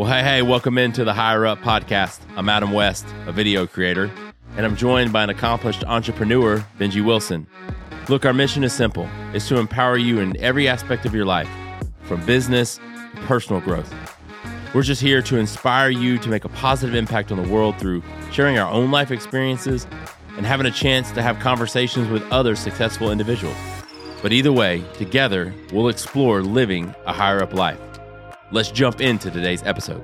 Well, hey, welcome into the Higher Up Podcast. I'm Adam West, a video creator, and I'm joined by an accomplished entrepreneur, Benji Wilson. Look, our mission is simple. It's to empower you in every aspect of your life, from business to personal growth. We're just here to inspire you to make a positive impact on the world through sharing our own life experiences and having a chance to have conversations with other successful individuals. But either way, together, we'll explore living a higher up life. Let's jump into today's episode.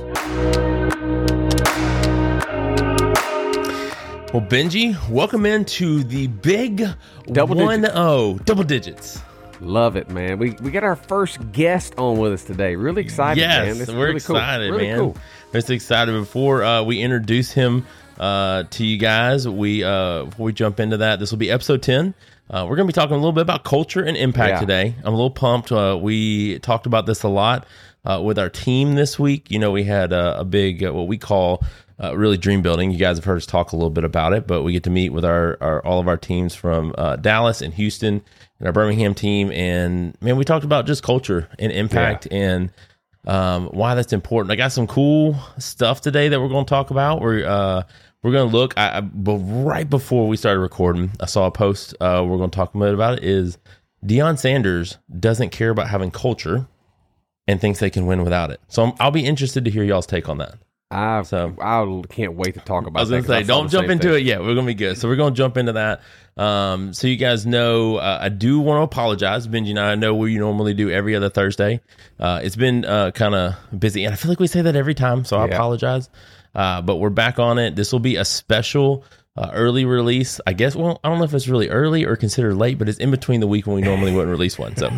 Well, Benji, welcome into the big Double digits. Love it, man. We got our first guest on with us today. Really excited, man. Yes, This is we're really excited, cool. Really man. Cool. We're so excited. Before we introduce him to you guys, before we jump into that, this will be episode 10. We're going to be talking a little bit about culture and impact today. I'm a little pumped. We talked about this a lot with our team this week. You know, we had a big, what we call really dream building. You guys have heard us talk a little bit about it, but we get to meet with all of our teams from Dallas and Houston and our Birmingham team. And man, we talked about just culture and impact and why that's important. I got some cool stuff today that we're going to talk about. We're going to look, but right before we started recording, I saw a post we're going to talk a bit about it, is Deion Sanders doesn't care about having culture and thinks they can win without it. So I'll be interested to hear y'all's take on that. I can't wait to talk about that. I was going to say, don't jump into it yet. We're going to be good. So we're going to jump into that. So you guys know, I do want to apologize. Benji and I know we normally do every other Thursday. It's been kind of busy, and I feel like we say that every time, so I apologize. But we're back on it. This will be a special early release. I guess, well, I don't know if it's really early or considered late, but it's in between the week when we normally wouldn't release one. So,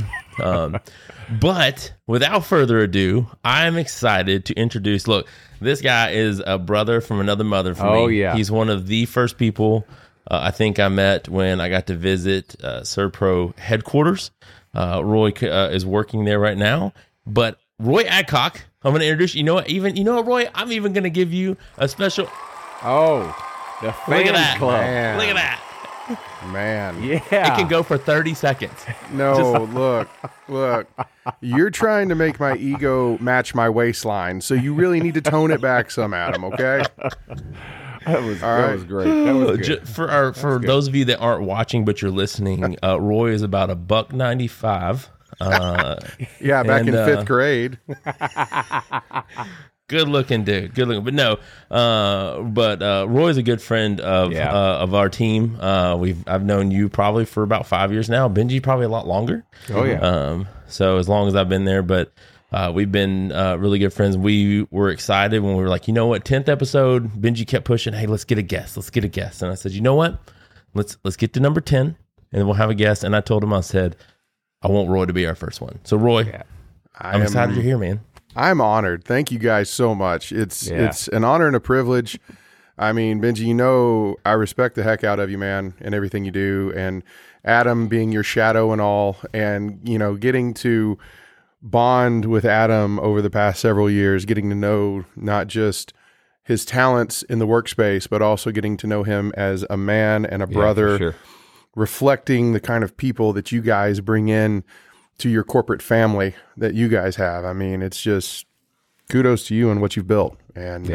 but without further ado, I'm excited to introduce, look, this guy is a brother from another mother for me. Oh, yeah. He's one of the first people I think I met when I got to visit Servpro headquarters. Roy is working there right now, but Roy Adcock, I'm going to introduce you. You know what, Roy? I'm even going to give you a special. Oh, the Look at fan that. club. Man. Look at that. Man. Yeah. It can go for 30 seconds. No, look. You're trying to make my ego match my waistline, so you really need to tone it back some, Adam, okay? That was great. That was good. For those of you that aren't watching but you're listening, Roy is about $1.95. Yeah, back in fifth grade. Good looking dude. But no, Roy's a good friend of our team. I've known you probably for about 5 years now. Benji probably a lot longer. Oh yeah. So as long as I've been there, but we've been really good friends. We were excited when we were like, you know what, 10th episode. Benji kept pushing, hey, let's get a guest. And I said, you know what, let's get to number 10, and we'll have a guest. And I told him, I said, I want Roy to be our first one. So Roy, I'm excited you're here, man. I'm honored. Thank you guys so much. It's an honor and a privilege. I mean, Benji, you know, I respect the heck out of you, man, and everything you do. And Adam being your shadow and all, and, you know, getting to bond with Adam over the past several years, getting to know not just his talents in the workspace, but also getting to know him as a man and a brother, for sure. Reflecting the kind of people that you guys bring in to your corporate family that you guys have. I mean, it's just kudos to you and what you've built. And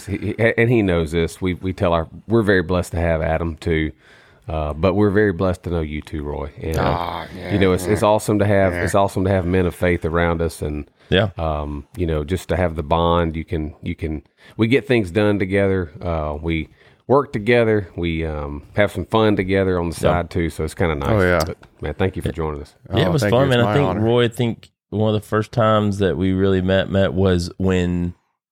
he knows this. We're very blessed to have Adam too, but we're very blessed to know you too, Roy. And you know, it's awesome to have men of faith around us, and you know, just to have the bond. We get things done together. We work together. We have some fun together on the side too. So it's kind of nice. Oh yeah, but, man, thank you for joining us. Yeah, it was fun, man. I think Roy, one of the first times that we really met was when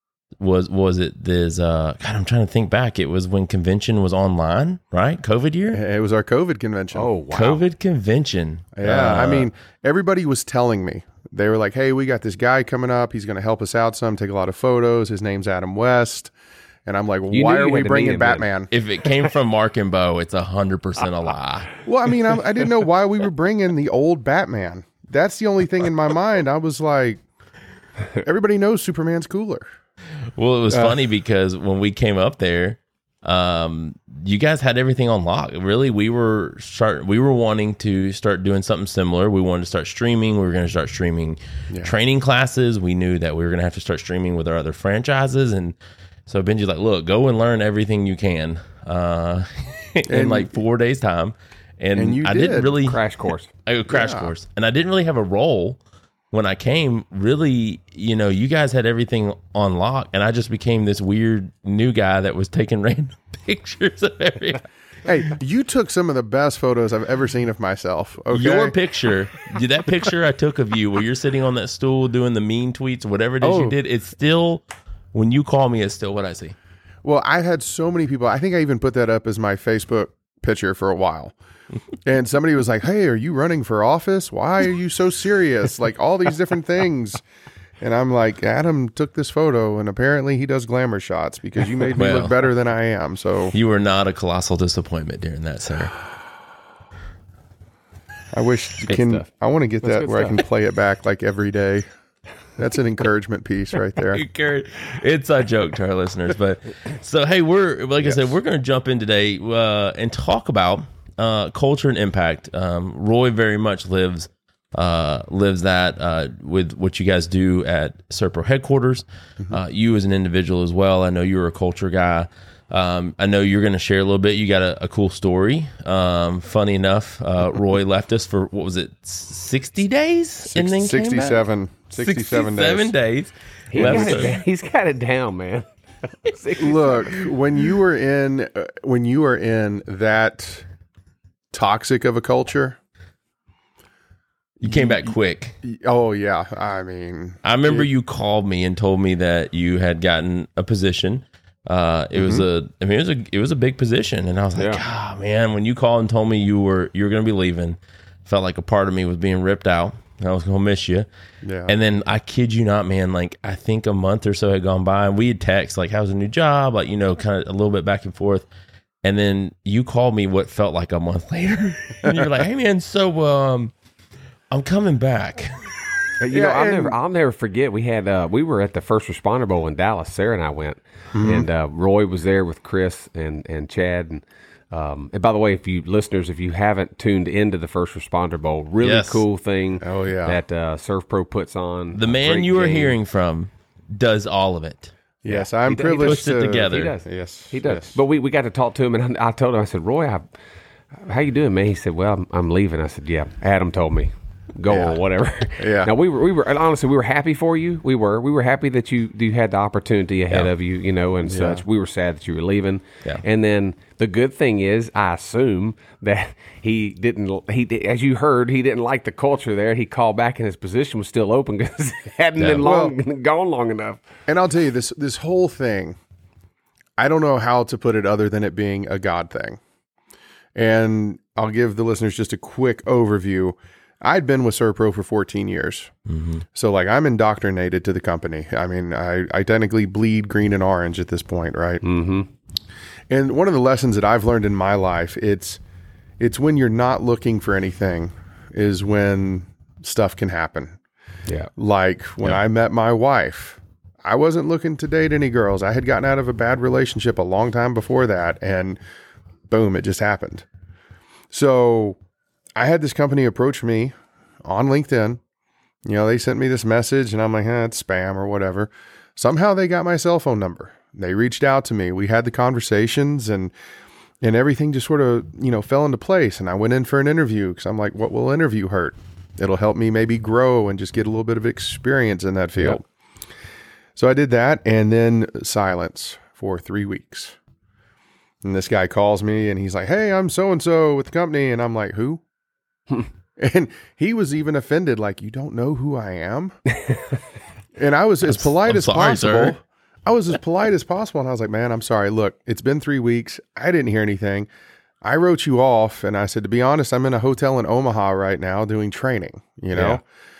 was it this God, I'm trying to think back. It was when convention was online, right? COVID year? It was our COVID convention. Oh, wow. COVID convention. Yeah. I mean, everybody was telling me, they were like, hey, we got this guy coming up. He's going to help us out some, take a lot of photos. His name's Adam West. And I'm like, why are we bringing Batman? If it came from Mark and Bo, it's 100% a lie. Well, I mean, I didn't know why we were bringing the old Batman. That's the only thing in my mind. I was like, everybody knows Superman's cooler. Well, it was funny because when we came up there, you guys had everything on lock. Really, we were wanting to start doing something similar. We wanted to start streaming. We were going to start streaming training classes. We knew that we were going to have to start streaming with our other franchises. And so Benji's like, look, go and learn everything you can in like 4 days time. And I didn't really crash course. Course. And I didn't really have a role when I came. Really, you guys had everything on lock, and I just became this weird new guy that was taking random pictures of everything. Hey, you took some of the best photos I've ever seen of myself. Okay? Your picture, that picture I took of you where you're sitting on that stool doing the mean tweets, whatever it is you did, it's still, when you call me, it's still what I see. Well, I had so many people. I think I even put that up as my Facebook picture for a while. And somebody was like, hey, are you running for office? Why are you so serious? Like all these different things. And I'm like, Adam took this photo and apparently he does glamour shots because you made me look better than I am. So you were not a colossal disappointment during that, sir. I wish I want to get that where I can play it back like every day. That's an encouragement piece right there. It's a joke to our listeners. But so, hey, I said, we're going to jump in today and talk about culture and impact. Roy very much lives that with what you guys do at Serpro headquarters. You as an individual as well. I know you're a culture guy. I know you're going to share a little bit. You got a cool story. Funny enough, Roy left us for, what was it, 60 days? And then 67 days. He's got it down, man. Look, when you are in that toxic of a culture, you came back quick. Oh yeah, I mean, I remember you called me and told me that you had gotten a position. It was a big position, and I was like, God, man, when you called and told me you were going to be leaving, felt like a part of me was being ripped out. I was going to miss you. Yeah. And then I kid you not, man, like I think a month or so had gone by and we had text like, how's a new job? Like, kind of a little bit back and forth. And then you called me what felt like a month later. And you're like, hey man, so I'm coming back. I'll never forget. We were at the First Responder Bowl in Dallas. Sarah and I went, and Roy was there with Chris and Chad. And by the way, if you haven't tuned into the First Responder Bowl, really cool thing. Oh yeah, that Serpro puts on. The man you are hearing from does all of it. Yes, I'm privileged to. He puts it together. He does. Yes, he does. Yes. But we got to talk to him, and I told him, I said, Roy, how you doing, man? He said, well, I'm leaving. I said, yeah, Adam told me. Go or whatever. Yeah. Now we were, and honestly, we were happy for you. We were happy that you had the opportunity ahead of you, and such. We were sad that you were leaving. Yeah. And then the good thing is, I assume that he as you heard, he didn't like the culture there. He called back and his position was still open because it hadn't been gone long enough. And I'll tell you this whole thing, I don't know how to put it other than it being a God thing. And I'll give the listeners just a quick overview. I'd been with Serpro for 14 years. Mm-hmm. So like I'm indoctrinated to the company. I mean, I technically bleed green and orange at this point, right? Mm-hmm. And one of the lessons that I've learned in my life, it's when you're not looking for anything is when stuff can happen. Yeah. Like when I met my wife, I wasn't looking to date any girls. I had gotten out of a bad relationship a long time before that, and boom, it just happened. So I had this company approach me on LinkedIn. They sent me this message and I'm like, it's spam or whatever. Somehow they got my cell phone number. They reached out to me. We had the conversations and everything just sort of, fell into place. And I went in for an interview because I'm like, what will interview hurt? It'll help me maybe grow and just get a little bit of experience in that field. Yep. So I did that, and then silence for 3 weeks. And this guy calls me and he's like, hey, I'm so-and-so with the company. And I'm like, who? And he was even offended, like, you don't know who I am? And I was as polite as possible. Sir. I was as polite as possible. And I was like, man, I'm sorry. Look, it's been 3 weeks. I didn't hear anything. I wrote you off. And I said, to be honest, I'm in a hotel in Omaha right now doing training, Yeah.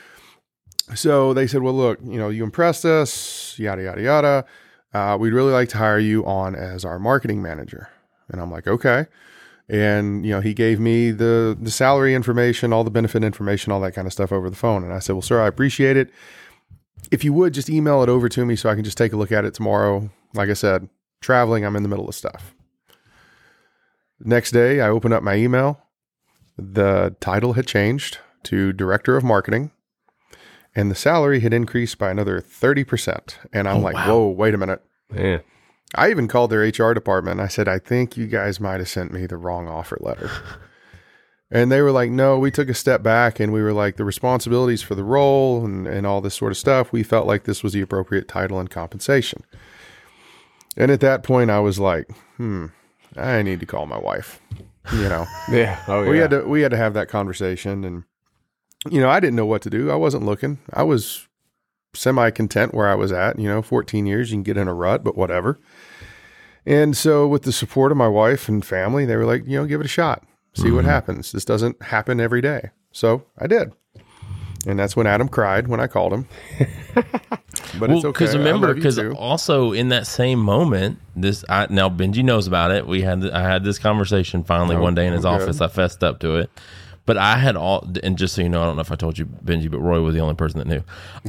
So they said, well, look, you impressed us, yada, yada, yada. We'd really like to hire you on as our marketing manager. And I'm like, okay. And, he gave me the salary information, all the benefit information, all that kind of stuff over the phone. And I said, well, sir, I appreciate it. If you would just email it over to me so I can just take a look at it tomorrow. Like I said, traveling, I'm in the middle of stuff. Next day, I opened up my email. The title had changed to Director of Marketing, and the salary had increased by another 30%. And I'm whoa, wait a minute. Yeah. I even called their HR department. I said, I think you guys might have sent me the wrong offer letter. And they were like, no, we took a step back and we were like, the responsibilities for the role and all this sort of stuff, we felt like this was the appropriate title and compensation. And at that point, I was like, I need to call my wife, Yeah. Oh, yeah. We had to have that conversation. And, I didn't know what to do. I wasn't looking. I was semi-content where I was at, 14 years, you can get in a rut, but whatever. And so with the support of my wife and family, they were like, give it a shot. See what happens. This doesn't happen every day. So I did. And that's when Adam cried when I called him. But it's okay. Because also in that same moment, now Benji knows about it. I had this conversation finally one day in his office. I fessed up to it. But I had and just so you know, I don't know if I told you, Benji, but Roy was the only person that knew.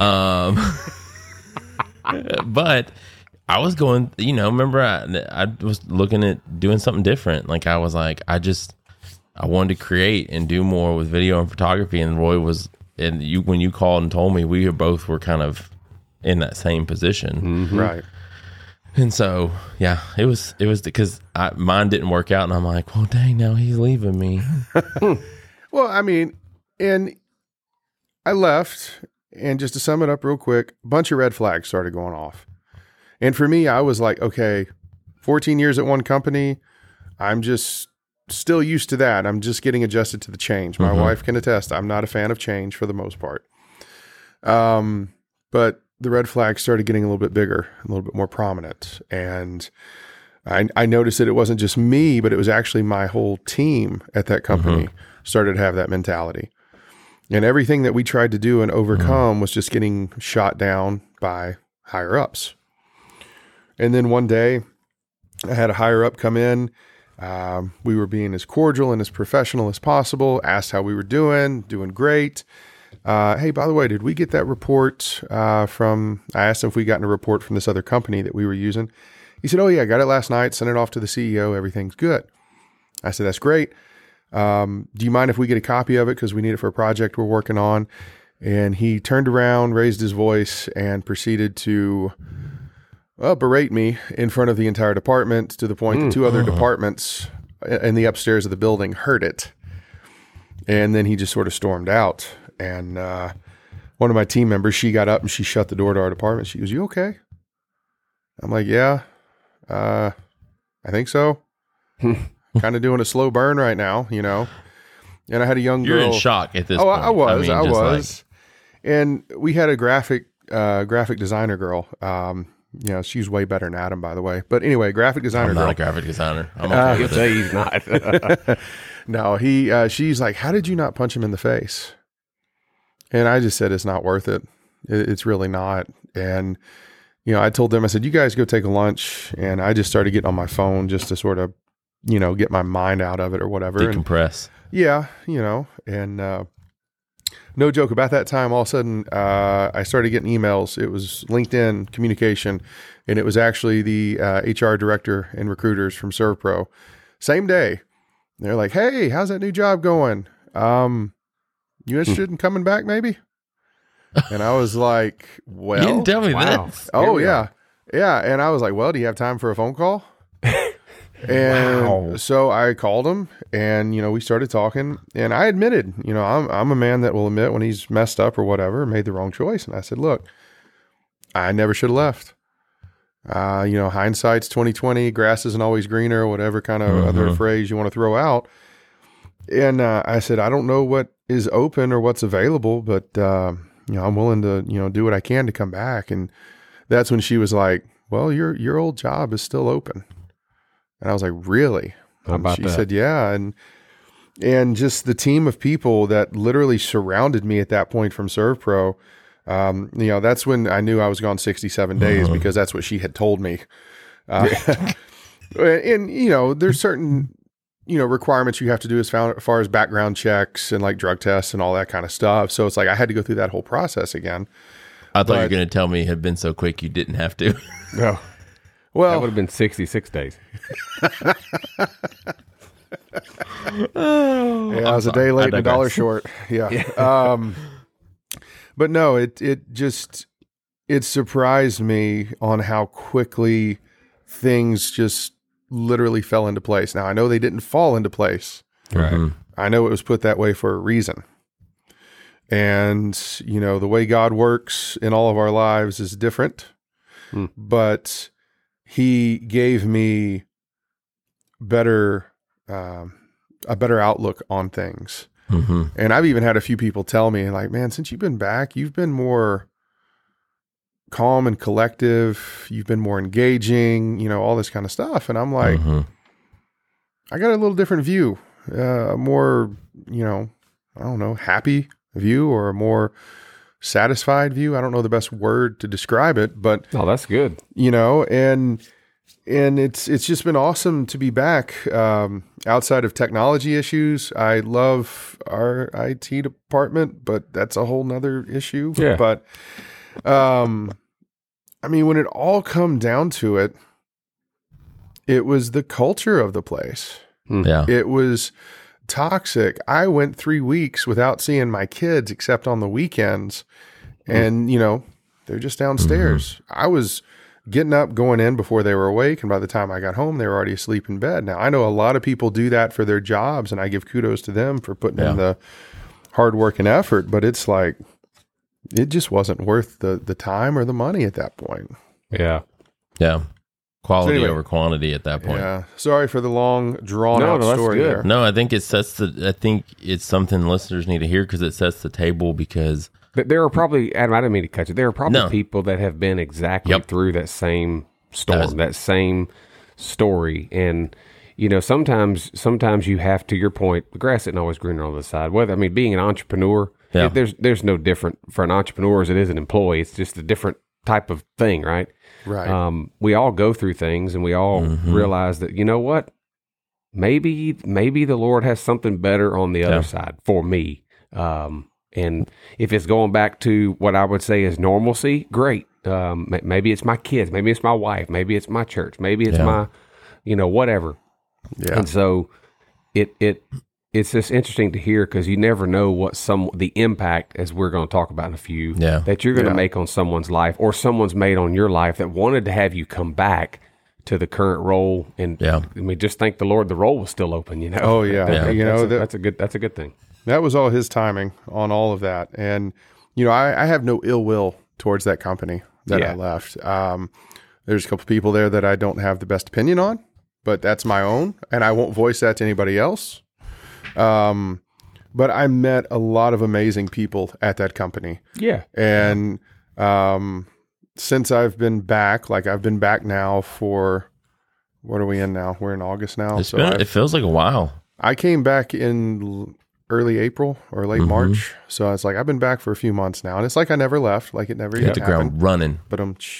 But I was going, remember I was looking at doing something different. Like I was like, I wanted to create and do more with video and photography. And Roy was, when you called and told me, we both were kind of in that same position. Mm-hmm. Right. And so, yeah, it was because mine didn't work out. And I'm like, well, dang, now he's leaving me. Well, I mean, and I left, and just to sum it up real quick, a bunch of red flags started going off. And for me, I was like, okay, 14 years at one company, I'm just still used to that. I'm just getting adjusted to the change. My wife can attest. I'm not a fan of change for the most part. But the red flags started getting a little bit bigger, a little bit more prominent. And I noticed that it wasn't just me, but it was actually my whole team at that company started to have that mentality. And everything that we tried to do and overcome was just getting shot down by higher ups. And then one day I had a higher up come in. We were being as cordial and as professional as possible, asked how we were doing great. Hey, by the way, did we get that report I asked him if we gotten a report from this other company that we were using. He said, oh yeah, I got it last night, sent it off to the CEO. Everything's good. I said, that's great. Do you mind if we get a copy of it? Because we need it for a project we're working on. And he turned around, raised his voice, and proceeded to berate me in front of the entire department to the point that two other departments in the upstairs of the building heard it. And then he just sort of stormed out. And one of my team members, she got up and she shut the door to our department. She goes, you okay? I'm like, yeah, I think so. Kind of doing a slow burn right now, And I had a young girl. You're in shock at this point. I was. And we had a graphic designer girl. She's way better than Adam, by the way. But anyway, graphic designer girl. I'm not a graphic designer. I'm okay with it. He's not. No, she's like, how did you not punch him in the face? And I just said, it's not worth it. It's really not. And, I told them, I said, you guys go take a lunch. And I just started getting on my phone just to sort of, get my mind out of it or whatever. Decompress. And no joke, about that time, all of a sudden, I started getting emails. It was LinkedIn communication, and it was actually the HR director and recruiters from ServPro. Same day. They're like, hey, how's that new job going? You interested in coming back maybe? And I was like, well. You didn't tell me that. Oh, yeah. Yeah. And I was like, well, do you have time for a phone call? And so I called him and, we started talking, and I admitted, I'm a man that will admit when he's messed up or whatever, made the wrong choice. And I said, look, I never should have left. Hindsight's 20/20, grass isn't always greener, or whatever kind of other phrase you want to throw out. And I said, I don't know what is open or what's available, but, I'm willing to, do what I can to come back. And that's when she was like, well, your old job is still open. And I was like, really? How about she that? said, yeah. And just the team of people that literally surrounded me at that point from ServPro, that's when I knew I was gone 67 days because that's what she had told me. And, there's certain, requirements you have to do as far as background checks and like drug tests and all that kind of stuff. So it's like I had to go through that whole process again. I thought you were going to tell me it had been so quick you didn't have to. No. Well, that would have been 66 days. I was a day late and a dollar short. Yeah. But no, it surprised me on how quickly things just literally fell into place. Now, I know they didn't fall into place. Right. I know it was put that way for a reason. And, the way God works in all of our lives is different. But he gave me a better outlook on things. And I've even had a few people tell me, like, man, since you've been back, you've been more calm and collective. You've been more engaging, all this kind of stuff. And I'm like, I got a little different view, more, I don't know, happy view or a more satisfied view. I don't know the best word to describe it, but that's good. And it's just been awesome to be back. Outside of technology issues, I love our IT department, but that's a whole nother issue. Yeah. But, when it all come down to it, it was the culture of the place. Yeah. It was toxic. I went 3 weeks without seeing my kids except on the weekends. And, they're just downstairs. I was getting up, going in before they were awake. And by the time I got home, they were already asleep in bed. Now, I know a lot of people do that for their jobs, and I give kudos to them for putting in the hard work and effort. But it's like, it just wasn't worth the time or the money at that point. Yeah. Yeah. Quality over quantity at that point. Yeah. Sorry for the long, drawn-out story there. No, I think it's something listeners need to hear because it sets the table because... There are probably, Adam, I didn't mean to cut you. There are probably people that have been exactly through that same storm, that same story. And, sometimes you have, to your point, the grass isn't always greener on the side. Being an entrepreneur, there's no different for an entrepreneur as it is an employee. It's just a different type of thing, right? Right. We all go through things and we all realize that, what? Maybe the Lord has something better on the other side for me. And if it's going back to what I would say is normalcy, great. Maybe it's my kids, maybe it's my wife, maybe it's my church, maybe it's my, whatever. Yeah. And so it's just interesting to hear because you never know what the impact, as we're going to talk about in a few, that you're going to make on someone's life or someone's made on your life that wanted to have you come back to the current role. And just thank the Lord, the role was still open, Oh yeah. That's a good thing. That was all his timing on all of that. And, I have no ill will towards that company that I left. There's a couple people there that I don't have the best opinion on, but that's my own. And I won't voice that to anybody else. But I met a lot of amazing people at that company. Yeah. And, since I've been back, I've been back now for, what are we in now? We're in August now. It feels like a while. I came back in early April or late March. So it's like, I've been back for a few months now, and it's like I never left, like it never hit the ground running. But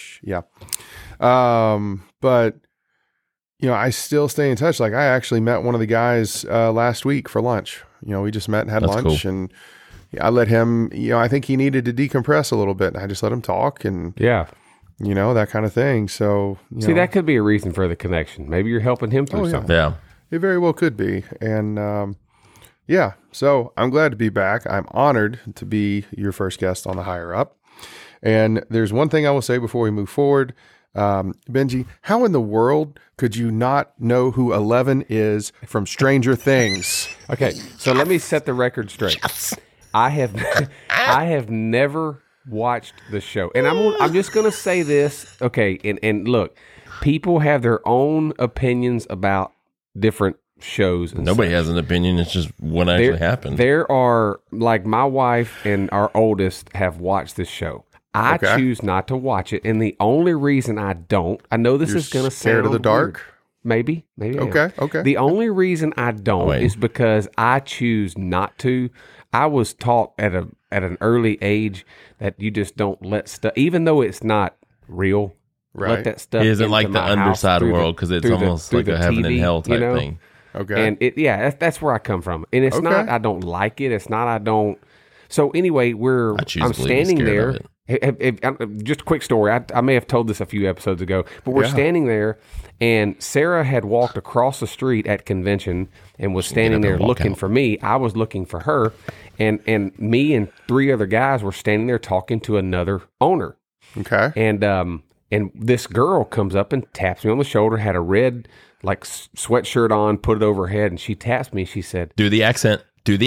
but I still stay in touch. I actually met one of the guys last week for lunch. We just met and had lunch, cool. And I let him, I think he needed to decompress a little bit. I just let him talk and that kind of thing. So that could be a reason for the connection. Maybe you're helping him through something. Yeah, it very well could be. And so I'm glad to be back. I'm honored to be your first guest on the Higher Up. And there's one thing I will say before we move forward. Benji, how in the world could you not know who Eleven is from Stranger Things? Okay, so let me set the record straight. Yes. I have never watched the show, and I'm just going to say this. Okay, and look, people have their own opinions about different shows. And nobody has an opinion. It's just what actually happened. There are, my wife and our oldest have watched this show. I choose not to watch it, and the only reason I don't, I know this is going to sound scared of the dark. Weird. Maybe. Okay. The only reason I don't is because I choose not to. I was taught at an early age that you just don't let stuff, even though it's not real. Right. Let that stuff. It isn't like the underside world because it's almost like a heaven and hell type thing. Okay. And that's where I come from. And it's not I don't like it. It's not I don't. So anyway, I'm standing there Just a quick story. I may have told this a few episodes ago, but we're standing there, and Sarah had walked across the street at convention and was standing there looking for me. I was looking for her, and me and 3 other guys were standing there talking to another owner. Okay. And this girl comes up and taps me on the shoulder, had a red sweatshirt on, put it over her head, and she taps me. She said, Do the accent.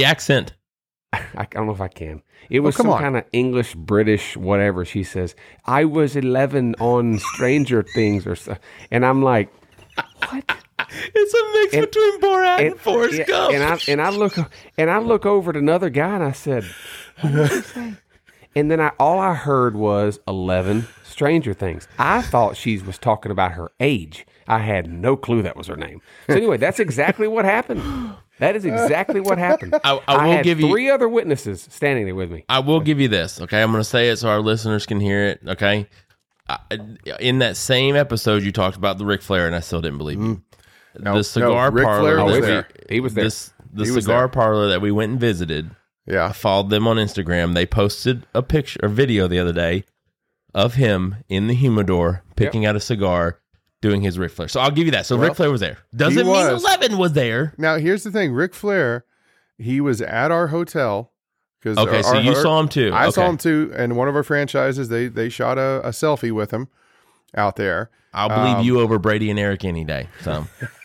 I don't know if I can. It was some kind of English, British, whatever. She says, I was 11 on Stranger Things or so. And I'm like, what? It's a mix between Borat and Forrest Gump. And I look over at another guy and I said, what did you say? And then all I heard was 11 Stranger Things. I thought she was talking about her age. I had no clue that was her name. So anyway, that's exactly what happened. That is exactly what happened. I will give you 3 other witnesses standing there with me. I will give you this, okay? I'm going to say it so our listeners can hear it, okay? In that same episode, you talked about the Ric Flair, and I still didn't believe you. The cigar parlor. He was there. The cigar parlor that we went and visited. Yeah. I followed them on Instagram. They posted a picture or video the other day of him in the humidor picking out a cigar, doing his Ric Flair. So I'll give you that. So Ric Flair was there. Doesn't mean 11 was there. Now, here's the thing. Ric Flair, he was at our hotel. Okay, so you saw him too. I saw him too. And one of our franchises, they shot a selfie with him out there. I'll believe you over Brady and Eric any day. So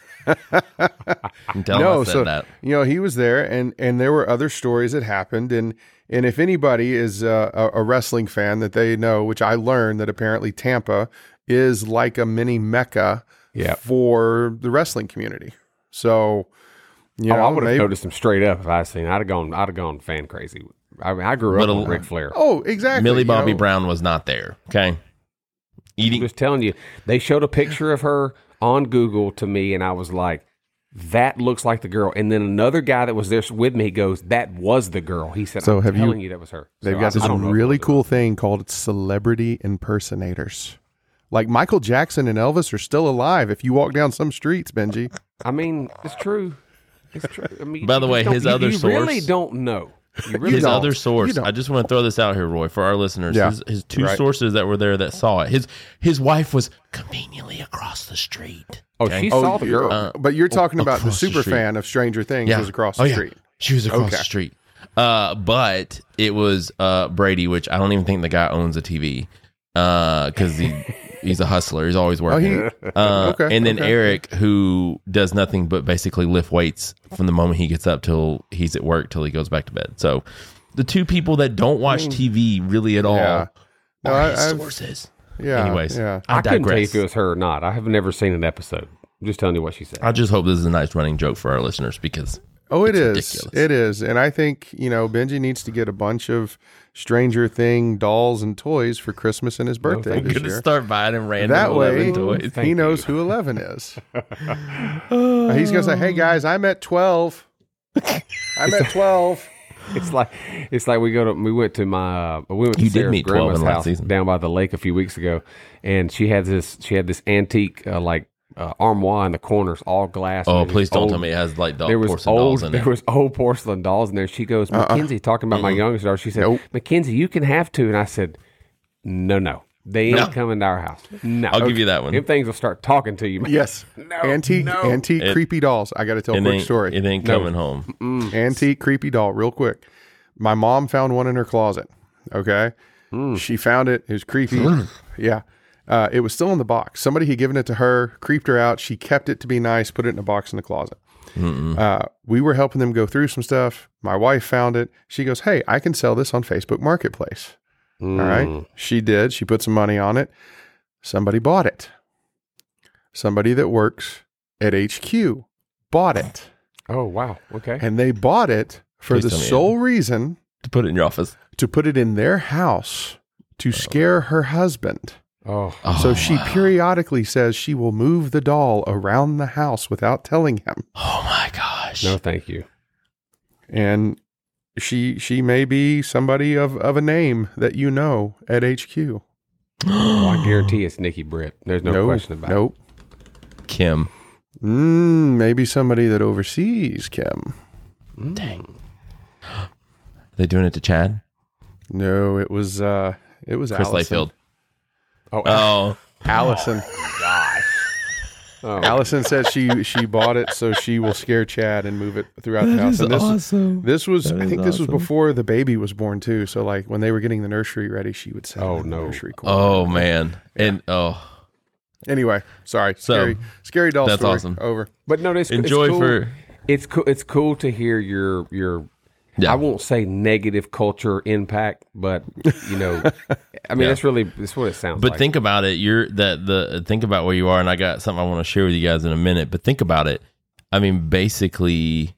I'm telling I said that. You know, he was there, and there were other stories that happened. And if anybody is a wrestling fan that they know, which I learned that apparently Tampa is like a mini Mecca for the wrestling community. So, I would have noticed him straight up if I seen. I'd have gone fan crazy. I mean, I grew up with Ric Flair. Oh, exactly. Millie Bobby Brown was not there. Okay, I'm just telling you, they showed a picture of her on Google to me, and I was like, that looks like the girl. And then another guy that was there with me goes, that was the girl. He said, I'm telling you that was her. They've got this really cool thing called celebrity impersonators. Like Michael Jackson and Elvis are still alive if you walk down some streets, Benji. I mean, it's true. It's true. I mean, by the way, his other source. You really don't know. His other source. I just want to throw this out here, Roy, for our listeners. Yeah. His 2 sources that were there that saw it. His wife was conveniently across the street. Okay? She saw the girl. But you're talking about the super fan of Stranger Things was across the street. She was across the street. But it was Brady, which I don't even think the guy owns a TV because he's a hustler. He's always working. And then Eric, who does nothing but basically lift weights from the moment he gets up till he's at work till he goes back to bed. So the 2 people that don't watch TV really at all are his sources. Yeah. Anyways, I couldn't tell you if it was her or not. I have never seen an episode. I'm just telling you what she said. I just hope this is a nice running joke for our listeners because it is. Ridiculous. It is. And I think, Benji needs to get a bunch of Stranger Thing dolls and toys for Christmas and his birthday this year. I'm going to start buying him random that 11 toys. He knows who 11 is. He's going to say, hey, guys, I'm at 12. I'm at 12. It's like we went to Sarah's grandma's house down by the lake a few weeks ago, and she had this antique armoire in the corners, all glass. Oh, please don't tell me it has like porcelain dolls in it. There was old porcelain dolls in there. She goes, Mackenzie, talking about my youngest daughter, she said, Mackenzie, you can have 2. And I said, no. They ain't coming to our house. No. I'll give you that one. Them things will start talking to you. Man. Yes. Antique creepy dolls. I got to tell a quick story. It ain't coming home. Antique creepy doll, real quick. My mom found one in her closet. Okay. She found it. It was creepy. Yeah. It was still in the box. Somebody had given it to her, creeped her out. She kept it to be nice, put it in a box in the closet. We were helping them go through some stuff. My wife found it. She goes, hey, I can sell this on Facebook Marketplace. All right. She did. She put some money on it. Somebody bought it. Somebody that works at HQ bought it. Oh, wow. Okay. And they bought it for the sole reason to put it in your office, to put it in their house to scare her husband. So she periodically says she will move the doll around the house without telling him. Oh my gosh. No, thank you. And she may be somebody of a name that you know at HQ. I guarantee it's Nikki Britt. There's no question about it. Kim. Maybe somebody that oversees Kim. Dang. Are they doing it to Chad? No, it was It was Chris Allison. Layfield. Oh, Allison. gosh. Allison said she bought it so she will scare Chad and move it throughout the house. And awesome. This was, I think this was before the baby was born too. So like when they were getting the nursery ready, she would say, nursery corner. Oh man. And Anyway, sorry. So, Scary doll that's story. awesome. Over. But no, it's enjoy cool. for It's cool to hear your I won't say negative culture impact, but I mean that's what it sounds But like. think about it. Think about where you are, and I got something I want to share with you guys in a minute. But think about it. I mean, basically,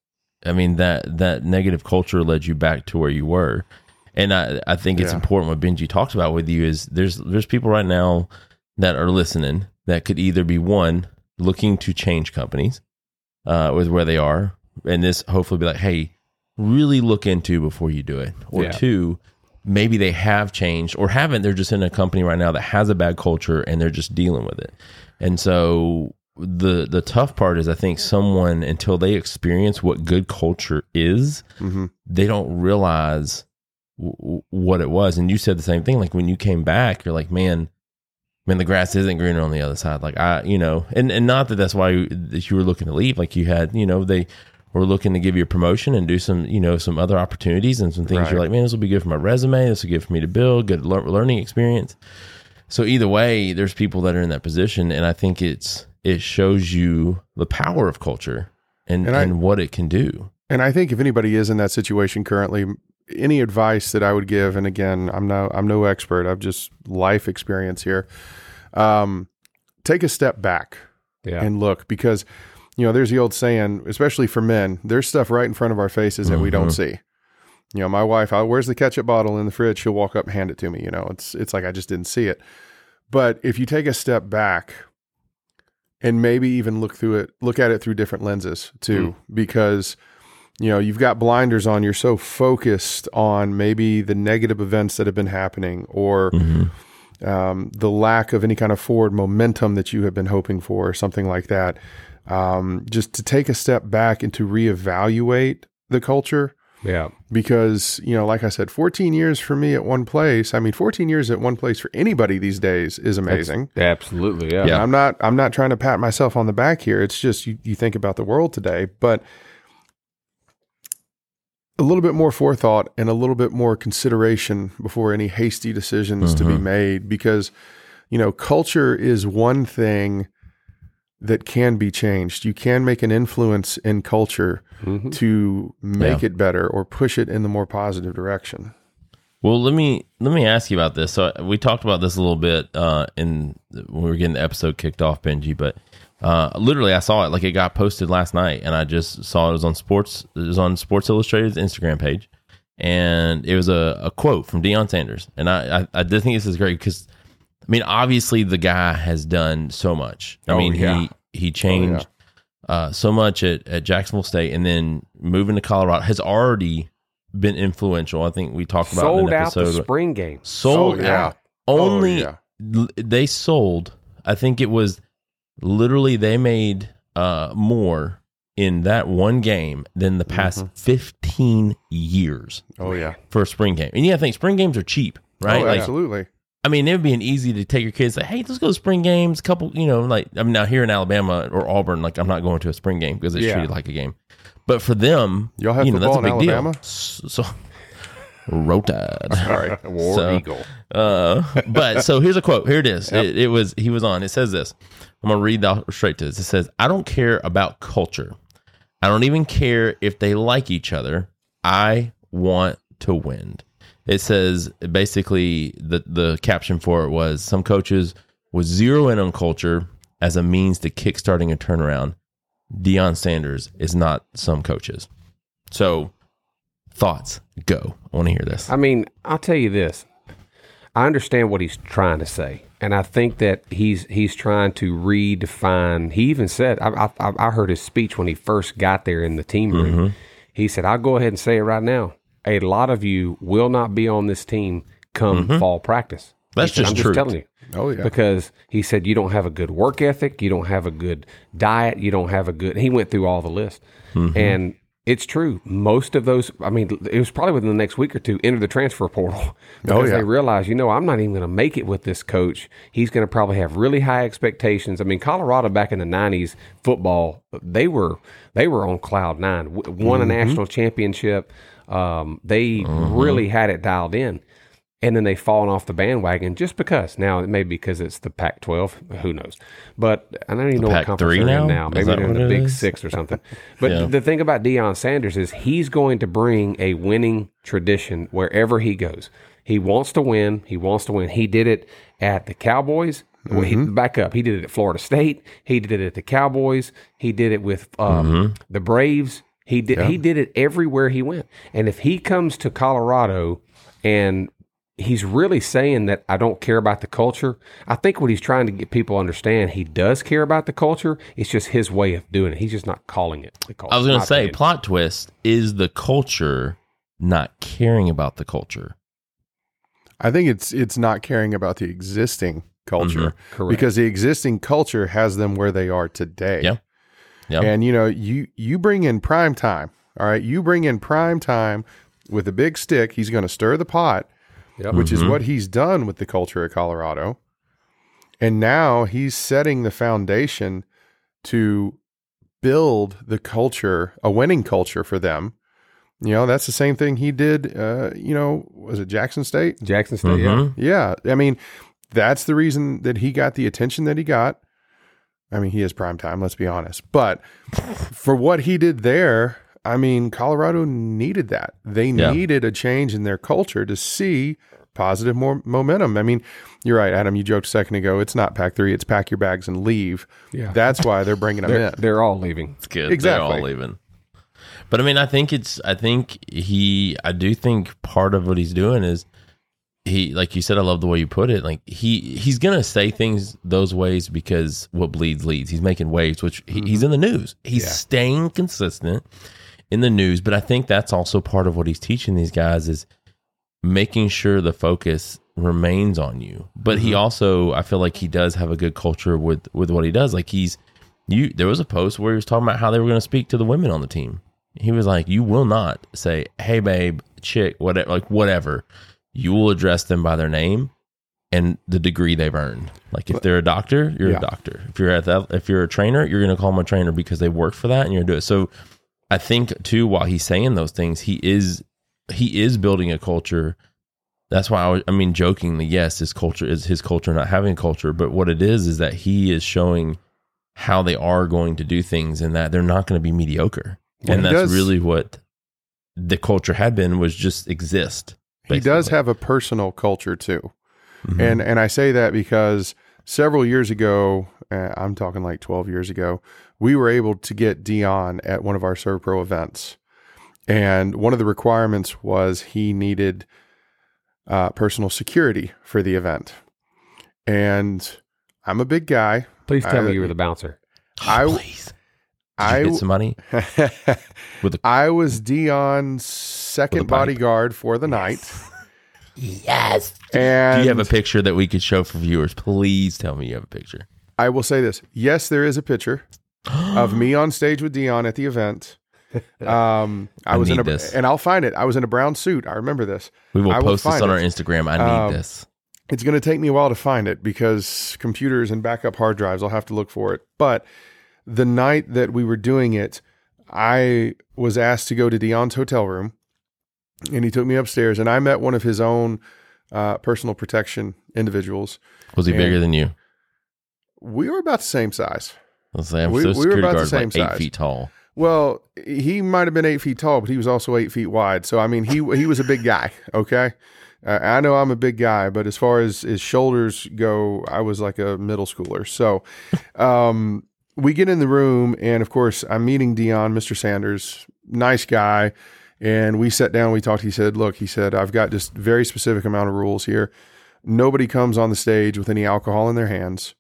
that negative culture led you back to where you were, and I think it's important what Benji talks about with you is there's people right now that are listening that could either be one looking to change companies with where they are, and this hopefully be like, hey, really look into before you do it, or two, maybe they have changed or haven't. They're just in a company right now that has a bad culture and they're just dealing with it. And so the tough part is I think someone, until they experience what good culture is, they don't realize what it was. And you said the same thing. Like when you came back, you're like, man, the grass isn't greener on the other side. Like and not that that's why you were looking to leave. Like you had, they were looking to give you a promotion and do some, some other opportunities and some things. Right. You're like, man, this will be good for my resume. This will be good for me to build good learning experience. So either way, there's people that are in that position. And I think it shows you the power of culture and what it can do. And I think if anybody is in that situation currently, any advice that I would give, and again, I'm no expert, I've just life experience here. Take a step back and look, because there's the old saying, especially for men, there's stuff right in front of our faces that we don't see. My wife, where's the ketchup bottle in the fridge? She'll walk up and hand it to me. It's like I just didn't see it. But if you take a step back and maybe even look at it through different lenses too, because you've got blinders on. You're so focused on maybe the negative events that have been happening, or the lack of any kind of forward momentum that you have been hoping for, or something like that. Just to take a step back and to reevaluate the culture. Yeah. Because, like I said, 14 years for me at one place. 14 years at one place for anybody these days is amazing. Absolutely. Yeah. I'm not trying to pat myself on the back here. It's just, you think about the world today, but a little bit more forethought and a little bit more consideration before any hasty decisions to be made, because, culture is one thing that can be changed. You can make an influence in culture to make it better or push it in the more positive direction. Well, let me ask you about this. So we talked about this a little bit when we were getting the episode kicked off, Benji, but literally I saw it, like it got posted last night, and I just saw it was on Sports Illustrated's Instagram page, and it was a quote from Deion Sanders. And I did think this is great because, obviously the guy has done so much. He changed so much at Jacksonville State, and then moving to Colorado has already been influential. I think we talked about in an episode. Sold out the spring game. Sold out. They sold, I think it was literally, they made more in that one game than the past 15 years. Oh, yeah. For a spring game. And I think spring games are cheap, right? Oh, absolutely. It would be easy to take your kids, like, hey, let's go to spring games. Couple, now here in Alabama or Auburn, I'm not going to a spring game because it's treated like a game. But for them, y'all have football that's a big in Alabama? deal. So, Rotad. Sorry, War Eagle. But so here's a quote. Here it is. Yep. He was on. It says this. I'm gonna read straight to this. It says, "I don't care about culture. I don't even care if they like each other. I want to win." It says basically the caption for it was, some coaches would zero in on culture as a means to kickstarting a turnaround. Deion Sanders is not some coaches. So, thoughts, go. I want to hear this. I'll tell you this. I understand what he's trying to say, and I think that he's trying to redefine. He even said, I heard his speech when he first got there in the team room. He said, "I'll go ahead and say it right now. A lot of you will not be on this team come fall practice." That's just true. I'm just telling you. Oh, yeah. Because he said, you don't have a good work ethic. You don't have a good diet. You don't have he went through all the list. And It's true. Most of those, I mean, it was probably within the next week or two, enter the transfer portal because they realize, I'm not even going to make it with this coach. He's going to probably have really high expectations. I mean, Colorado back in the 90s football, they were on cloud nine, won a national championship. They really had it dialed in. And then they've fallen off the bandwagon just because. Now, it may be because it's the Pac-12. Who knows? But I don't even know what conference they're in now. Maybe they're in the Big Six or something. But the thing about Deion Sanders is he's going to bring a winning tradition wherever he goes. He wants to win. He wants to win. He did it at the Cowboys. Back up. He did it at Florida State. He did it at the Cowboys. He did it with the Braves. He did it everywhere he went. And if he comes to Colorado and he's really saying that I don't care about the culture. I think what he's trying to get people to understand, he does care about the culture. It's just his way of doing it. He's just not calling it the culture. I was going to say, plot twist is the culture not caring about the culture. I think it's not caring about the existing culture. Correct. Because the existing culture has them where they are today. Yeah. And you bring in prime time. All right. You bring in prime time with a big stick. He's going to stir the pot. Which is what he's done with the culture of Colorado. And now he's setting the foundation to build the culture, a winning culture for them. That's the same thing he did, was it Jackson State? Jackson State, yeah. Yeah. I mean, that's the reason that he got the attention that he got. I mean, he is prime time, let's be honest. But for what he did there, I mean, Colorado needed that. They needed a change in their culture to see positive momentum. I mean, you're right, Adam. You joked a second ago. It's not pack 3. It's pack your bags and leave. Yeah. That's why they're bringing them in. They're all leaving. It's good. Exactly. They're all leaving. But I mean, I do think part of what he's doing is he, like you said, I love the way you put it. Like he's going to say things those ways because what bleeds leads. He's making waves, which he's in the news. He's staying consistent in the news. But I think that's also part of what he's teaching these guys is making sure the focus remains on you. But he also, I feel like he does have a good culture with what he does. Like there was a post where he was talking about how they were going to speak to the women on the team. He was like, you will not say, hey babe, chick, whatever. You will address them by their name and the degree they've earned. Like if they're a doctor, you're a doctor. If you're a trainer, you're going to call them a trainer because they worked for that and you're going to do it. So I think too, while he's saying those things, he is building a culture. That's why I mean, jokingly, yes, his culture is his culture not having a culture, but what it is that he is showing how they are going to do things and that they're not going to be mediocre. Well, and that's really what the culture had been, was just exist. Basically. He does have a personal culture too. And I say that because several years ago, I'm talking like 12 years ago, we were able to get Deion at one of our Serve Pro events. And one of the requirements was he needed personal security for the event. And I'm a big guy. Please tell me you were the bouncer. Please. Did you get some money? I was Deion's second bodyguard for the night. Yes. And do you have a picture that we could show for viewers? Please tell me you have a picture. I will say this. Yes, there is a picture of me on stage with Deion at the event. I was in this. And I'll find it. I was in a brown suit. I remember this. We will post this on our Instagram. I need this. It's going to take me a while to find it because computers and backup hard drives, I'll have to look for it. But the night that we were doing it, I was asked to go to Deion's hotel room, and he took me upstairs, and I met one of his own personal protection individuals. Was he bigger than you? We were about the same size. Let's say we were about the same size. 8 feet tall. Well, he might have been 8 feet tall, but he was also 8 feet wide. So, I mean, he was a big guy, okay? I know I'm a big guy, but as far as his shoulders go, I was like a middle schooler. So we get in the room, and of course, I'm meeting Deion, Mr. Sanders, nice guy. And we sat down, we talked. He said, look, I've got just very specific amount of rules here. Nobody comes on the stage with any alcohol in their hands.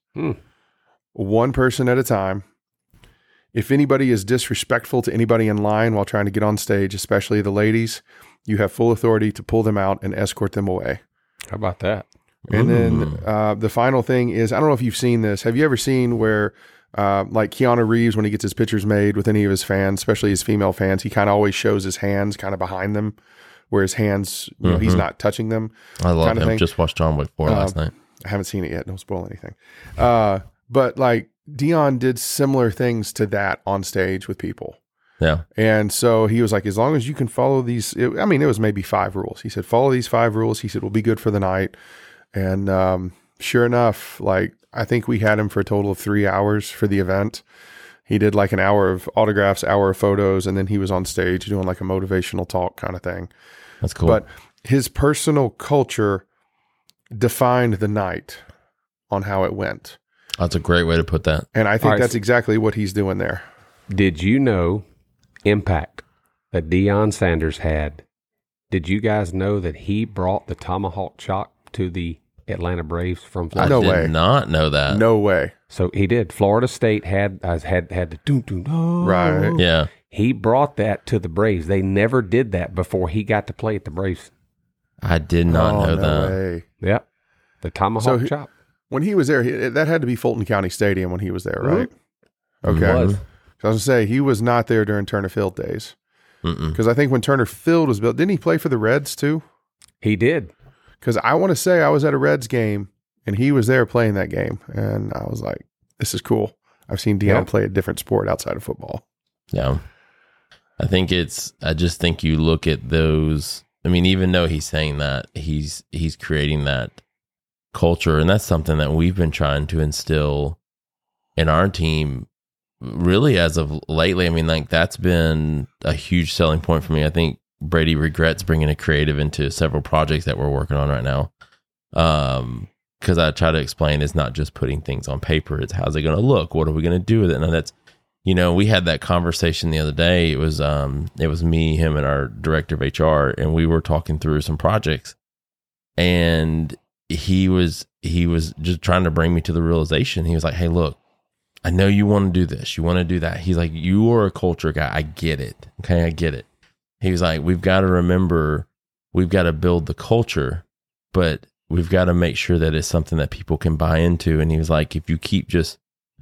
One person at a time. If anybody is disrespectful to anybody in line while trying to get on stage, especially the ladies, you have full authority to pull them out and escort them away. How about that? And then the final thing is, I don't know if you've seen this. Have you ever seen where Like Keanu Reeves, when he gets his pictures made with any of his fans, especially his female fans, he kind of always shows his hands kind of behind them, where his hands, he's not touching them. I love him. Just watched John Wick 4 last night. I haven't seen it yet. Don't spoil anything. But like Dion did similar things to that on stage with people. Yeah. And so he was like, as long as you can follow these, it was maybe 5 rules. He said, follow these 5 rules. He said, we'll be good for the night. And sure enough, like, I think we had him for a total of 3 hours for the event. He did like an hour of autographs, hour of photos, and then he was on stage doing like a motivational talk kind of thing. That's cool. But his personal culture defined the night on how it went. That's a great way to put that. And I think that's exactly what he's doing there. Did you know impact that Deion Sanders had? Did you guys know that he brought the tomahawk chop to the Atlanta Braves from Florida? I did not know that. No way. So he did. Florida State had the doom. Right. Yeah. He brought that to the Braves. They never did that before he got to play at the Braves. I did not know that. Way. Yep. The tomahawk chop. When he was there, that had to be Fulton County Stadium when he was there, right? Mm-hmm. Okay. He was. So I was going to say, he was not there during Turner Field days. Because I think when Turner Field was built, didn't he play for the Reds too? He did. Because I want to say I was at a Reds game and he was there playing that game. And I was like, this is cool. I've seen Deion play a different sport outside of football. Yeah. I just think you look at those. I mean, even though he's saying that, he's creating that culture. And that's something that we've been trying to instill in our team really as of lately. I mean, like, that's been a huge selling point for me. I think Brady regrets bringing a creative into several projects that we're working on right now. Because I try to explain it's not just putting things on paper. It's how's it going to look? What are we going to do with it? And that's, we had that conversation the other day. It was me, him, and our director of HR, and we were talking through some projects. And he was just trying to bring me to the realization. He was like, hey, look, I know you want to do this. You want to do that. He's like, you are a culture guy. I get it. Okay, I get it. He was like, we've got to remember, we've got to build the culture, but we've got to make sure that it's something that people can buy into. And he was like, if you keep just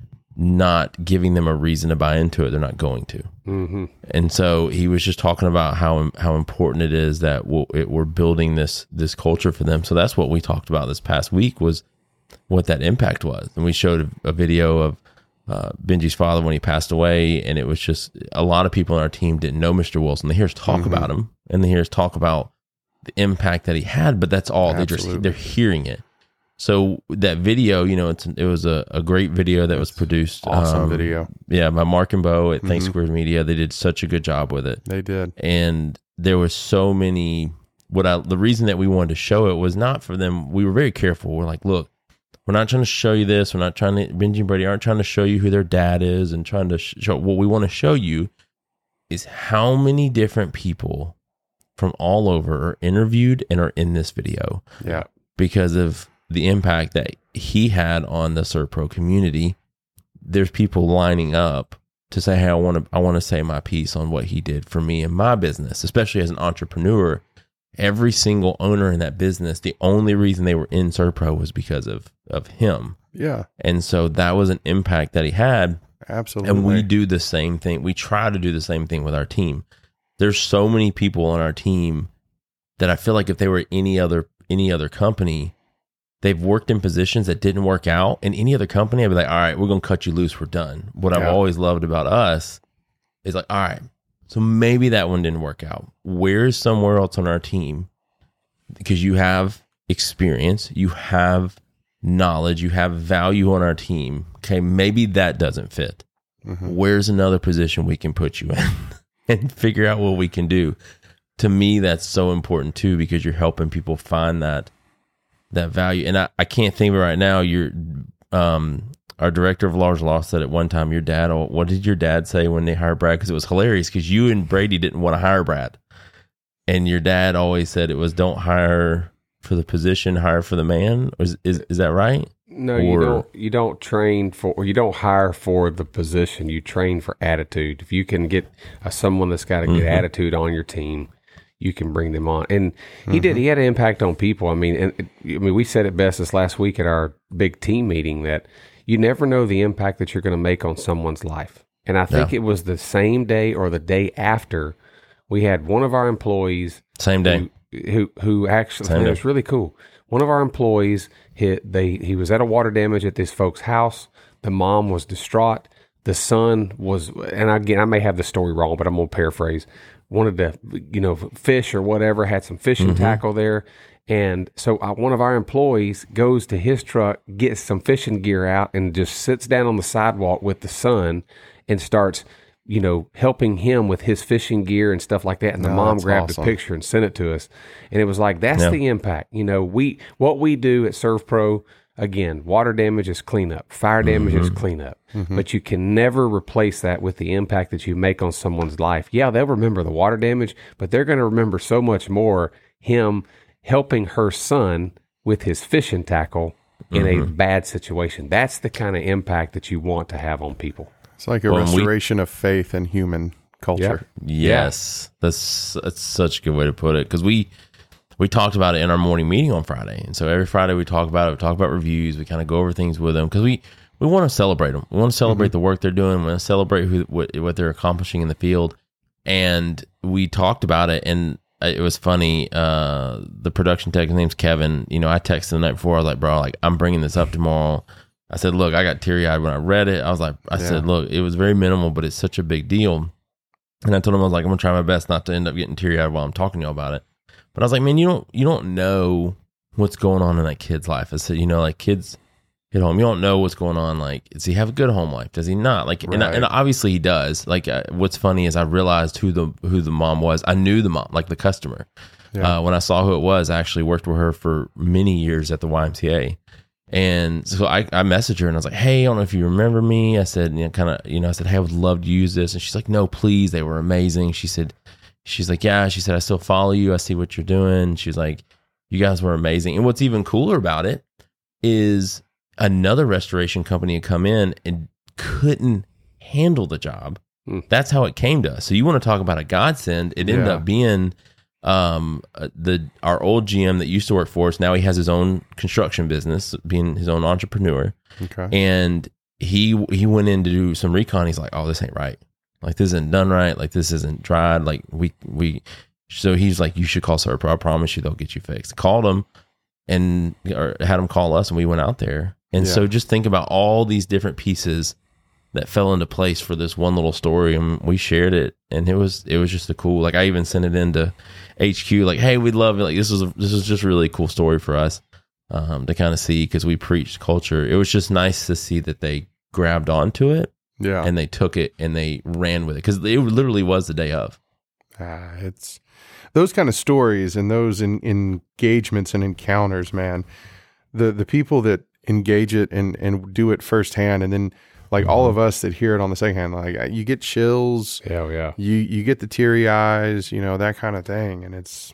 not giving them a reason to buy into it, they're not going to. Mm-hmm. And so he was just talking about how important it is that we're building this culture for them. So that's what we talked about this past week, was what that impact was. And we showed a video of Benji's father when he passed away, and it was just a lot of people on our team didn't know Mr. Wilson. They hear us talk about him, and they hear us talk about the impact that he had, but that's all. They're hearing it. So that video, it was a great video that was produced. Awesome video. Yeah, by Mark and Bo at Thanks Squares Media. They did such a good job with it. They did. And there was so many, the reason that we wanted to show it was not for them. We were very careful. We're like, look, we're not trying to show you this. We're not trying to, Benji and Brady aren't trying to show you who their dad is and trying to show, what we want to show you is how many different people from all over are interviewed and are in this video. Yeah. Because of the impact that he had on the Serpro community. There's people lining up to say, hey, I want to say my piece on what he did for me and my business, especially as an entrepreneur. Every single owner in that business, the only reason they were in Serpro was because of him. Yeah. And so that was an impact that he had. Absolutely. And we do the same thing. We try to do the same thing with our team. There's so many people on our team that I feel like if they were any other company, they've worked in positions that didn't work out. In any other company, I'd be like, all right, we're going to cut you loose. We're done. What I've always loved about us is like, all right, so maybe that one didn't work out. Where's somewhere else on our team? Because you have experience, you have knowledge, you have value on our team. Okay, maybe that doesn't fit. Mm-hmm. Where's another position we can put you in and figure out what we can do? To me, that's so important too, because you're helping people find that value. And I can't think of it right now. You're our director of large law said at one time, what did your dad say when they hired Brad? Because it was hilarious, because you and Brady didn't want to hire Brad. And your dad always said it was, don't hire for the position, hire for the man. Is that right? No, you don't train for, or you don't hire for the position. You train for attitude. If you can get someone that's got a good attitude on your team, you can bring them on. And he did. He had an impact on people. I mean, we said it best this last week at our big team meeting that you never know the impact that you're going to make on someone's life. And I think it was the same day or the day after we had one of our employees. Same day. Who actually, it was really cool. One of our employees, he was at a water damage at this folks' house. The mom was distraught. The son was, and again, I may have the story wrong, but I'm going to paraphrase, wanted to, fish or whatever, had some fishing tackle there. And so one of our employees goes to his truck, gets some fishing gear out, and just sits down on the sidewalk with the son and starts, helping him with his fishing gear and stuff like that. And the mom grabbed a picture and sent it to us. And it was like, that's the impact. What we do at ServPro, again, water damage is cleanup, fire damage is cleanup. But you can never replace that with the impact that you make on someone's life. Yeah, they'll remember the water damage, but they're going to remember so much more him helping her son with his fishing tackle in a bad situation. That's the kind of impact that you want to have on people. It's like a restoration of faith in human culture. Yes. That's such a good way to put it. Because we talked about it in our morning meeting on Friday. And so every Friday we talk about it. We talk about reviews. We kind of go over things with them. Because we want to celebrate them. We want to celebrate the work they're doing. We want to celebrate what they're accomplishing in the field. And we talked about it. And it was funny. The production tech, his name's Kevin. I texted the night before. I was like, bro, I'm bringing this up tomorrow. I said, look, I got teary-eyed when I read it. I said, look, it was very minimal, but it's such a big deal. And I told him, I was like, I'm going to try my best not to end up getting teary-eyed while I'm talking to you about it. But I was like, man, you don't know what's going on in that kid's life. I said, kids at home, you don't know what's going on. Like, does he have a good home life? Does he not? Like, and obviously he does. Like, what's funny is I realized who the mom was. I knew the mom, like the customer. Yeah. When I saw who it was, I actually worked with her for many years at the YMCA. And so I messaged her and I was like, hey, I don't know if you remember me. I said, I said, hey, I would love to use this. And she's like, no, please. They were amazing. She's like, yeah. She said, I still follow you. I see what you're doing. She's like, you guys were amazing. And what's even cooler about it is another restoration company had come in and couldn't handle the job. That's how it came to us. So you want to talk about a godsend. It ended up being our old GM that used to work for us. Now he has his own construction business, being his own entrepreneur. Okay. And he went in to do some recon. He's like, oh, this ain't right. Like, this isn't done right. Like, this isn't dried. Like, so he's like, you should call ServPro. I promise you they'll get you fixed. Called him or had him call us, and we went out there. And so just think about all these different pieces that fell into place for this one little story, and we shared it, and it was just a cool. Like, I even sent it into HQ, like, hey, we'd love it. Like, this is just a really cool story for us to kind of see, because we preached culture. It was just nice to see that they grabbed onto it, and they took it and they ran with it, because it literally was the day of. It's those kind of stories and those engagements and encounters, man. The people that engage it and do it firsthand, and then. Like all of us that hear it on the second hand, like you get chills. Yeah. You get the teary eyes, that kind of thing. And it's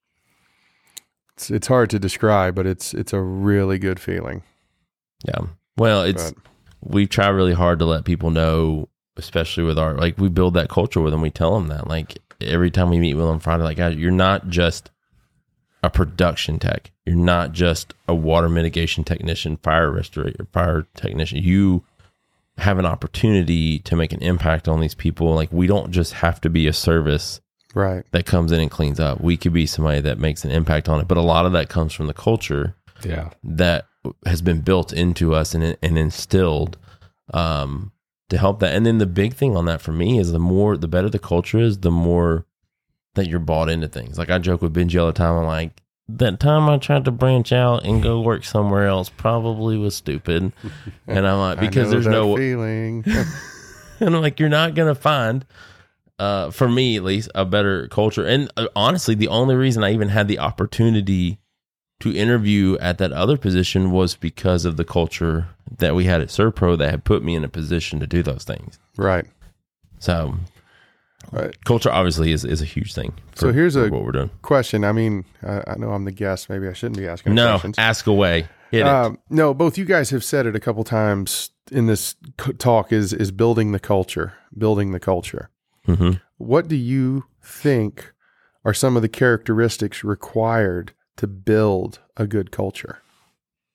hard to describe, but it's a really good feeling. Yeah. Well, we try really hard to let people know, especially with we build that culture with them. We tell them that, like, every time we meet with them Friday, like, guys, you're not just a production tech. You're not just a water mitigation technician, fire technician. You have an opportunity to make an impact on these people. Like, we don't just have to be a service that comes in and cleans up. We could be somebody that makes an impact on it. But a lot of that comes from the culture that has been built into us and instilled to help that. And then the big thing on that for me is the better the culture is, the more that you're bought into things. Like, I joke with Benji all the time. I'm like, that time I tried to branch out and go work somewhere else probably was stupid. And I'm like, because there's no feeling. And I'm like, you're not going to find, for me at least, a better culture. And honestly, the only reason I even had the opportunity to interview at that other position was because of the culture that we had at ServPro that had put me in a position to do those things. Right. So culture obviously is a huge thing. So here's a what we're doing. Question. I mean, I know I'm the guest. Maybe I shouldn't be asking questions. No, ask away. Hit it. No, both you guys have said it a couple times in this talk is building the culture. Building the culture. Mm-hmm. What do you think are some of the characteristics required to build a good culture?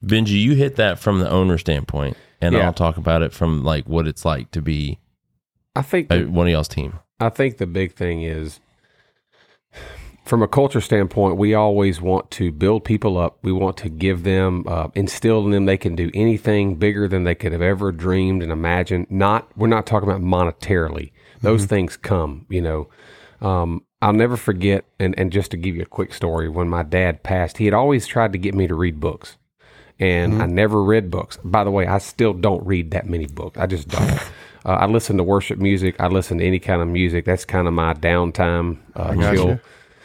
Benji, you hit that from the owner standpoint, and I'll talk about it from like what it's like to be one of y'all's team. I think the big thing is, from a culture standpoint, we always want to build people up. We want to give them, instill in them they can do anything bigger than they could have ever dreamed and imagined. We're not talking about monetarily. Those things come, I'll never forget, and just to give you a quick story, when my dad passed, he had always tried to get me to read books. And I never read books. By the way, I still don't read that many books. I just don't. I listen to worship music. I listen to any kind of music. That's kind of my downtime, chill.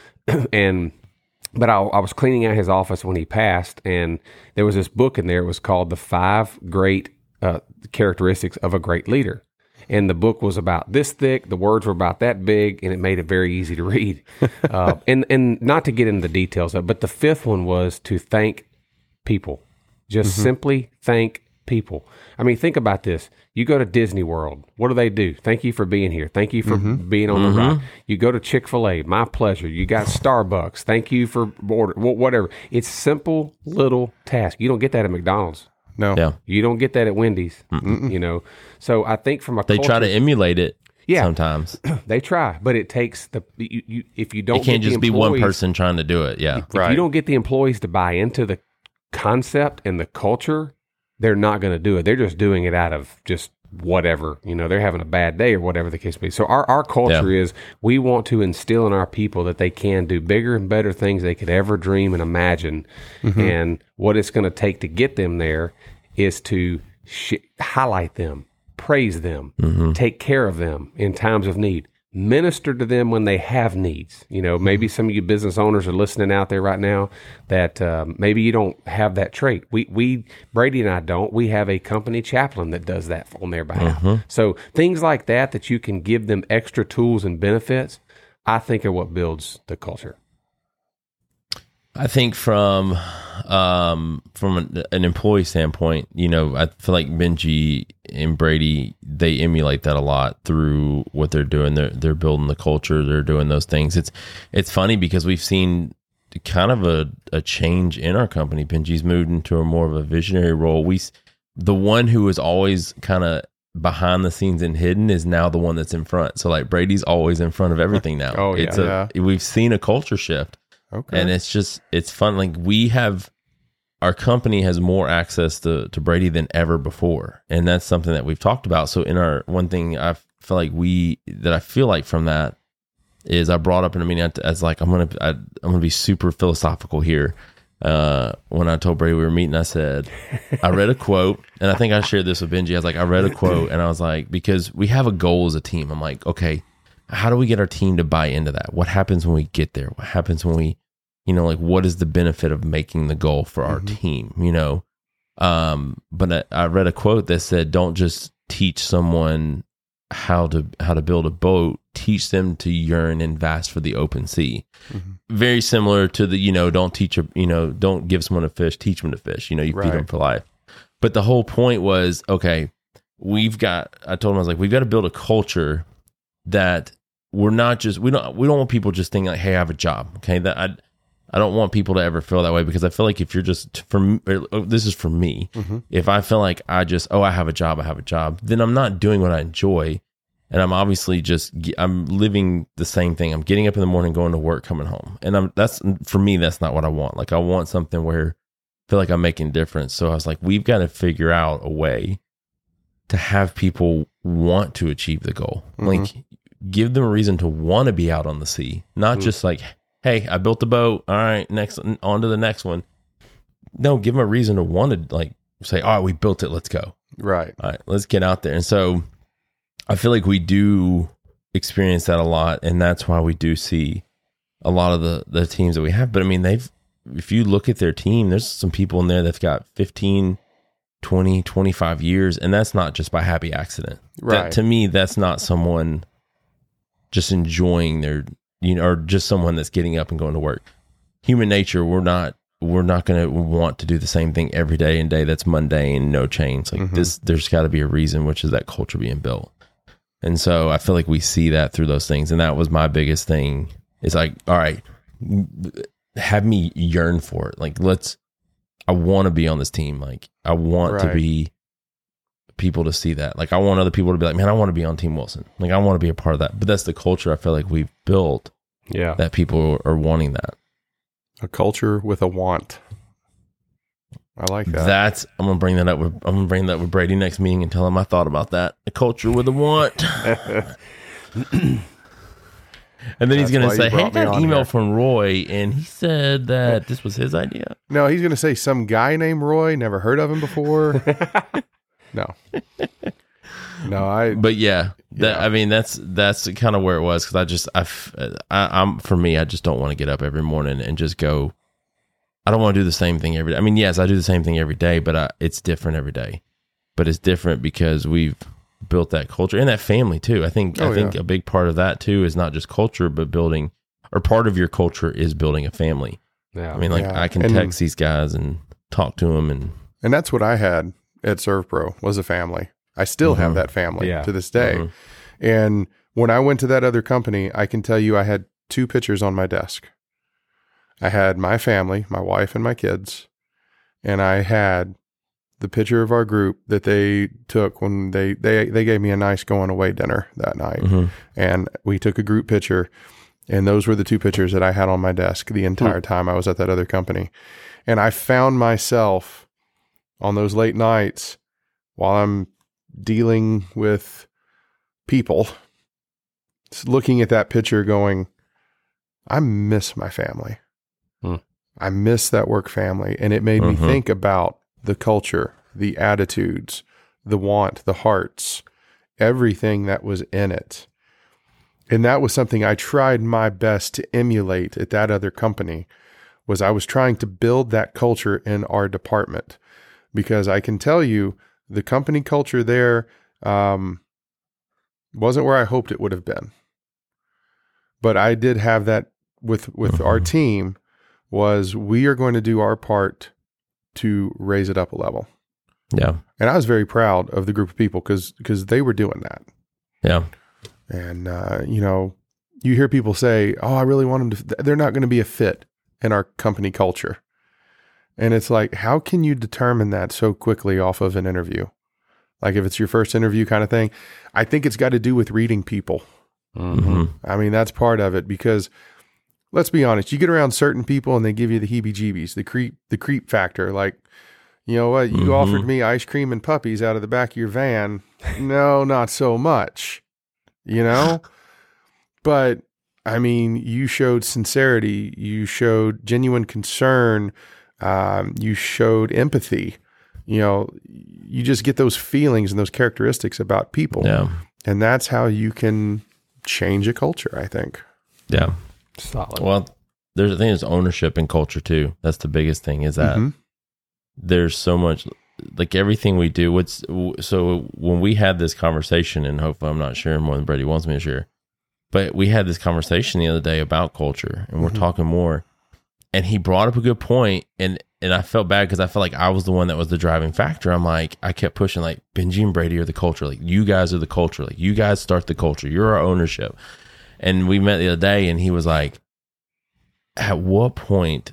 But I was cleaning out his office when he passed, and there was this book in there. It was called The 5 Great Characteristics of a Great Leader. And the book was about this thick, the words were about that big, and it made it very easy to read. And not to get into the details of it, but the 5th one was to thank people. Just simply thank people. I mean, think about this. You go to Disney World. What do? Thank you for being here. Thank you for being on the ride. You go to Chick-fil-A. My pleasure. You got Starbucks. Thank you for order. Whatever. It's simple little tasks. You don't get that at McDonald's. No. Yeah. You don't get that at Wendy's. So I think from a they try to emulate it. Yeah. Sometimes they try, but it takes if you don't. It can't just be one person trying to do it. Yeah. If you don't get the employees to buy into the concept and the culture, they're not going to do it. They're just doing it out of just whatever, they're having a bad day or whatever the case may be. So our culture is we want to instill in our people that they can do bigger and better things they could ever dream and imagine. And what it's going to take to get them there is to highlight them, praise them, take care of them in times of need. Minister to them when they have needs. Maybe some of you business owners are listening out there right now that maybe you don't have that trait. We Brady and I don't. We have a company chaplain that does that on their behalf. So things like that you can give them extra tools and benefits, I think are what builds the culture. I think from an employee standpoint, I feel like Benji and Brady, they emulate that a lot through what they're doing. They're building the culture. They're doing those things. It's funny because we've seen kind of a change in our company. Benji's moved into a more of a visionary role. The one who was always kind of behind the scenes and hidden is now the one that's in front. So like Brady's always in front of everything now. We've seen a culture shift. Okay. And it's fun. Like our company has more access to Brady than ever before. And that's something that we've talked about. So in one thing I feel like from that is I brought up in a meeting as like, I'm going to be super philosophical here. When I told Brady we were meeting, I said, I read a quote, and I think I shared this with Benji. I was like, I read a quote, and I was like, because we have a goal as a team. I'm like, okay, how do we get our team to buy into that? What happens when we get there? What happens when we, what is the benefit of making the goal for our team? But I read a quote that said, don't just teach someone how to build a boat, teach them to yearn and vast for the open sea. Very similar to the, don't give someone a fish, teach them to fish, you feed them for life. But the whole point was, okay, I told him, I was like, we've got to build a culture that we're not just, we don't want people just thinking like, hey, I have a job. Okay. That I don't want people to ever feel that way, because I feel like if you're just this is for me. If I feel like I have a job, then I'm not doing what I enjoy. And I'm obviously I'm living the same thing. I'm getting up in the morning, going to work, coming home. And for me, that's not what I want. Like I want something where I feel like I'm making a difference. So I was like, we've got to figure out a way to have people want to achieve the goal. Like give them a reason to want to be out on the sea, not just like, hey, I built the boat. All right, next on to the next one. No, give them a reason to want to like say, all right, we built it. Let's go. Right. All right, let's get out there. And so I feel like we do experience that a lot. And that's why we do see a lot of the teams that we have. But I mean, if you look at their team, there's some people in there that've got 15, 20, 25 years. And that's not just by happy accident. Right. To me, that's not someone just enjoying their, or just someone that's getting up and going to work. Human nature, we're not going to want to do the same thing every day and day that's mundane, no change. Like there's got to be a reason, which is that culture being built. And so I feel like we see that through those things. And that was my biggest thing. It's like, all right, have me yearn for it. Like let's I want to be on this team. Like, I want to be people to see that. Like, I want other people to be like, man, I want to be on Team Wilson. Like, I want to be a part of that. But that's the culture I feel like we've built. Yeah. That people are wanting that. A culture with a want. I like that. I'm gonna bring that up with Brady next meeting and tell him I thought about that. A culture with a want. And then he's going to say, hey, I got an email from Roy, and he said that this was his idea. No, he's going to say some guy named Roy, never heard of him before. No. But yeah, I mean, that's kind of where it was, because for me, I just don't want to get up every morning and just go, I don't want to do the same thing every day. I mean, yes, I do the same thing every day, but it's different every day. But it's different because we've built that culture and that family too. I think a big part of that too is not just culture, but building, or part of your culture is building a family. Yeah. I mean, I can text these guys and talk to them, and that's what I had at ServPro, was a family. I still have that family to this day. And when I went to that other company, I can tell you I had 2 pictures on my desk. I had my family, my wife and my kids, and I had the picture of our group that they took when they gave me a nice going away dinner that night. And we took a group picture, and those were the 2 pictures that I had on my desk the entire time I was at that other company. And I found myself on those late nights while I'm dealing with people, looking at that picture going, I miss my family. I miss that work family. And it made me think about the culture, the attitudes, the want, the hearts, everything that was in it. And that was something I tried my best to emulate at that other company, was I was trying to build that culture in our department. Because I can tell you, the company culture there wasn't where I hoped it would have been. But I did have that with our team, was we are going to do our part to raise it up a level. Yeah. And I was very proud of the group of people because they were doing that. Yeah. And, you hear people say, oh, I really want them to, they're not going to be a fit in our company culture. And it's like, how can you determine that so quickly off of an interview? Like if it's your first interview kind of thing, I think it's got to do with reading people. I mean, that's part of it, because let's be honest, you get around certain people and they give you the heebie-jeebies, the creep factor. Like, you know what, you offered me ice cream and puppies out of the back of your van. No, not so much, But, I mean, you showed sincerity. You showed genuine concern. You showed empathy. You just get those feelings and those characteristics about people. Yeah. And that's how you can change a culture, I think. Yeah. Solid. Well, there's ownership in culture too. That's the biggest thing, is that there's so much, like everything we do. So when we had this conversation, and hopefully I'm not sharing more than Brady wants me to share, but we had this conversation the other day about culture, and we're talking more, and he brought up a good point, and I felt bad because I felt like I was the one that was the driving factor. I'm like, I kept pushing, like, Benji and Brady are the culture. Like, you guys are the culture. Like, you guys start the culture. You're our ownership. And we met the other day, and he was like, at what point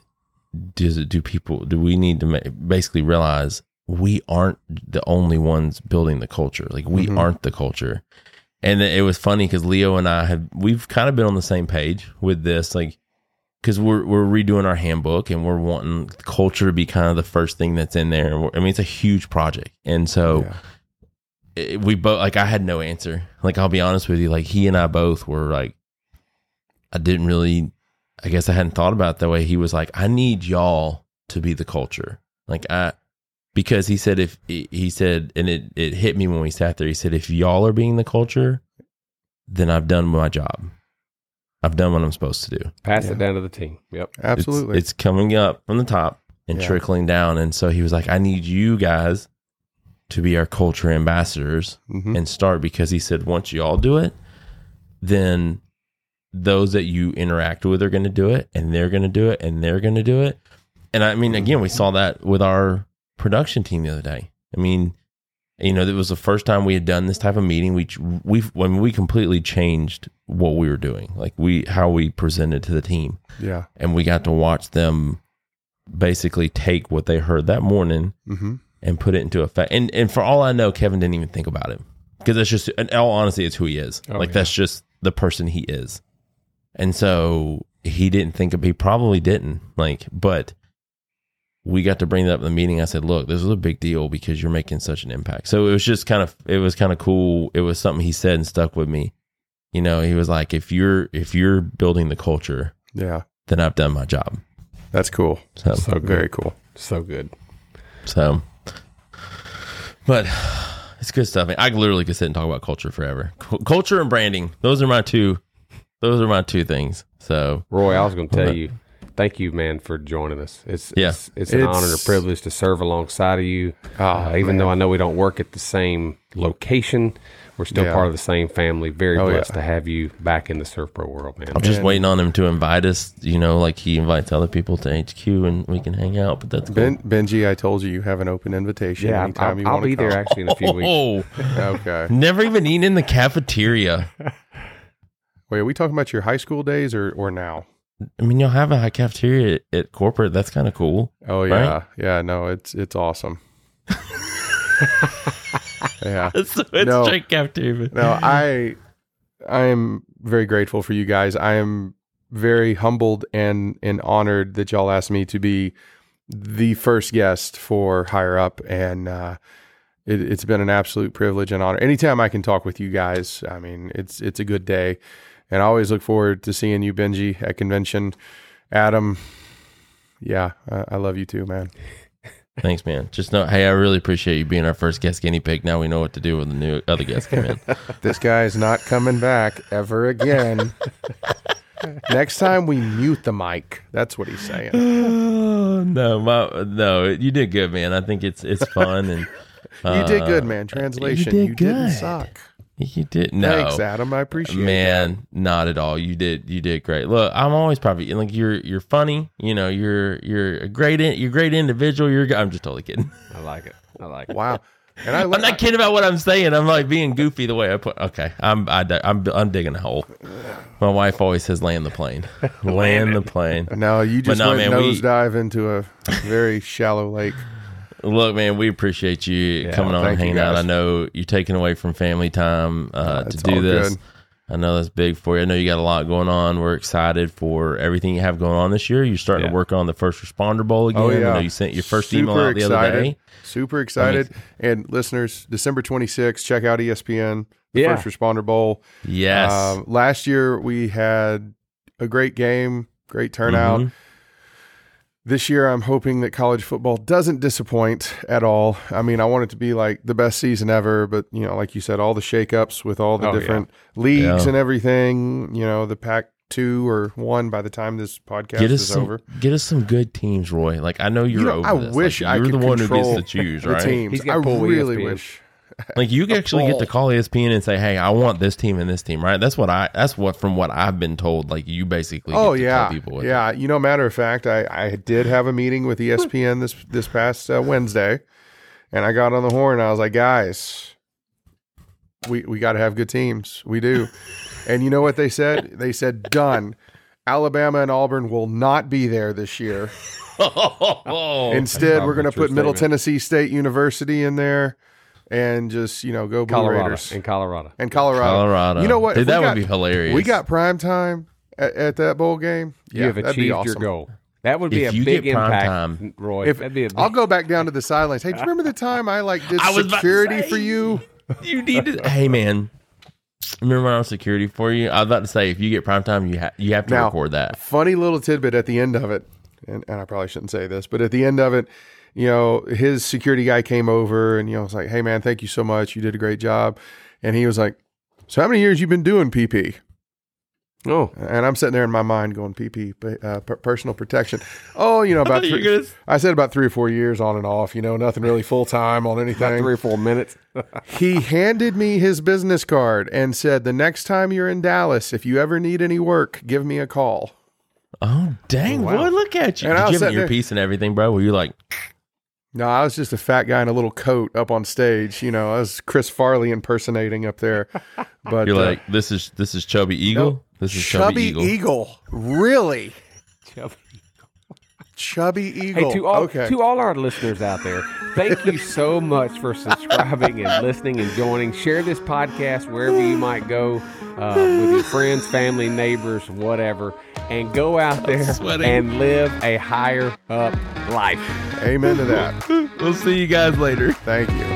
do we need to basically realize we aren't the only ones building the culture? Like, we aren't the culture. And it was funny because Leo and I we've kind of been on the same page with this, like, because we're redoing our handbook, and we're wanting culture to be kind of the first thing that's in there. I mean, it's a huge project. And so we both, like, I had no answer. Like, I'll be honest with you, like, he and I both were like, I guess I hadn't thought about it that way. He was like, I need y'all to be the culture. Like, because he said, and it hit me when we sat there. He said, if y'all are being the culture, then I've done my job. I've done what I'm supposed to do. Pass it down to the team. Yep. Absolutely. It's coming up from the top and trickling down. And so he was like, I need you guys to be our culture ambassadors and start, because he said, once you all do it, then those that you interact with are going to do it, and they're going to do it, and they're going to do it. And I mean, again, we saw that with our production team the other day. I mean, it was the first time we had done this type of meeting. We completely changed what we were doing, like how we presented to the team. Yeah. And we got to watch them basically take what they heard that morning and put it into effect. And for all I know, Kevin didn't even think about it, because that's just, in all honesty, it's who he is. That's just the person he is. And so he probably didn't, but we got to bring that up in the meeting. I said, look, this is a big deal because you're making such an impact. So it was just kind of cool. It was something he said and stuck with me. He was like, if you're building the culture, then I've done my job. That's cool. So good. Very cool. So good. So, but it's good stuff. I literally could sit and talk about culture forever. Culture and branding. Those are my two things. So, Roy, I was going to tell you, thank you, man, for joining us. It's an honor and a privilege to serve alongside of you. Even though I know we don't work at the same location, we're still part of the same family. Very blessed to have you back in the Surf Pro world, man. I'm just waiting on him to invite us, like he invites other people to HQ and we can hang out. But that's cool. Benji, I told you have an open invitation. Yeah, anytime I'll be there actually in a few weeks. Okay. Never even eaten in the cafeteria. Wait, are we talking about your high school days or now? I mean, you'll have a high cafeteria at corporate. That's kind of cool. Oh yeah, right? Yeah. No, it's awesome. Yeah, it's straight cafeteria. No, I am very grateful for you guys. I am very humbled and honored that y'all asked me to be the first guest for Higher Up, and it's been an absolute privilege and honor. Anytime I can talk with you guys, I mean, it's a good day. And I always look forward to seeing you, Benji, at convention. Adam, I love you too, man. Thanks, man. Just know, hey, I really appreciate you being our first guest guinea pig. Now we know what to do when the new other guests come in. This guy is not coming back ever again. Next time we mute the mic. That's what he's saying. No, you did good, man. I think it's fun, and you did good, man. Translation, you didn't suck. You did. No, thanks, Adam. I appreciate it. Man, not at all. You did great. Look, I'm always proud of you. Like you're funny. You're a great individual. I'm just totally kidding. I like it. Wow. And I'm not kidding about what I'm saying. I'm like being goofy the way I put. Okay, I'm digging a hole. My wife always says, "Land the plane, land the plane." No, you just went nosedive into a very shallow lake. Look, man, we appreciate you coming on and hanging out. I know you're taking away from family time to do this. Good. I know that's big for you. I know you got a lot going on. We're excited for everything you have going on this year. You're starting to work on the First Responder Bowl again. I know you sent your first email out the other day. Super excited. And listeners, December 26th, check out ESPN, the First Responder Bowl. Yes. Last year, we had a great game, great turnout. Mm-hmm. This year, I'm hoping that college football doesn't disappoint at all. I mean, I want it to be like the best season ever, but, like you said, all the shakeups with all the different leagues and everything, the Pac-2 or 1 by the time this podcast is over. Get us some good teams, Roy. Like, I know you're over this. I wish I could control the one who gets to choose, right? Teams. I really wish. Like you actually get to call ESPN and say, "Hey, I want this team and this team," right? That's what from what I've been told. Like you basically get to tell people. Matter of fact, I did have a meeting with ESPN this past Wednesday, and I got on the horn. And I was like, "Guys, we got to have good teams. We do." And you know what they said? They said, "Done. Alabama and Auburn will not be there this year. Instead, we're going to put Middle Tennessee State University in there." And just, go Blue Raiders. And Colorado. You know what? Dude, that would be hilarious. We got prime time at that bowl game. You have achieved your goal. That would be a big impact, Roy. I'll go back down to the sidelines. Hey, do you remember the time I did security for you? You need to. Hey, man. Remember when I was security for you? I was about to say, if you get prime time, you have to record that. Funny little tidbit at the end of it, and I probably shouldn't say this, but at the end of it, his security guy came over and, was like, "Hey, man, thank you so much. You did a great job." And he was like, "So how many years you been doing PP?" Oh. And I'm sitting there in my mind going, PP, personal protection. Oh, about I said about 3 or 4 years on and off, nothing really full-time on anything. About 3 or 4 minutes. He handed me his business card and said, "The next time you're in Dallas, if you ever need any work, give me a call." Oh, dang. Wow. Boy, look at you. And did you give me your piece and everything, bro? Were you like... No, I was just a fat guy in a little coat up on stage. I was Chris Farley impersonating up there. But you're like, this is Chubby Eagle? No, this is Chubby Eagle. Really? Chubby Eagle. Chubby Eagle. Hey, to all our listeners out there, thank you so much for subscribing and listening and joining. Share this podcast wherever you might go with your friends, family, neighbors, whatever, and go out there and live a higher up life. Amen to that. We'll see you guys later. Thank you.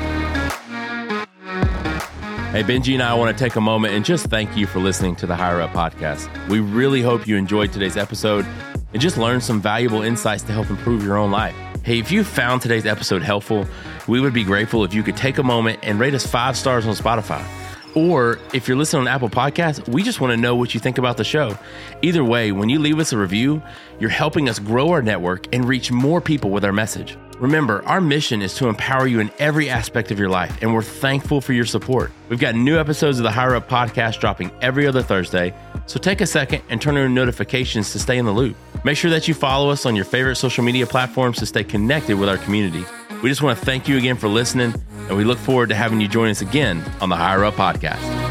Hey, Benji and I want to take a moment and just thank you for listening to the Higher Up Podcast. We really hope you enjoyed today's episode and just learned some valuable insights to help improve your own life. Hey, if you found today's episode helpful, we would be grateful if you could take a moment and rate us 5 stars on Spotify. Or if you're listening on Apple Podcasts, we just want to know what you think about the show. Either way, when you leave us a review, you're helping us grow our network and reach more people with our message. Remember, our mission is to empower you in every aspect of your life, and we're thankful for your support. We've got new episodes of the Higher Up Podcast dropping every other Thursday, so take a second and turn on notifications to stay in the loop. Make sure that you follow us on your favorite social media platforms to stay connected with our community. We just want to thank you again for listening, and we look forward to having you join us again on the Higher Up Podcast.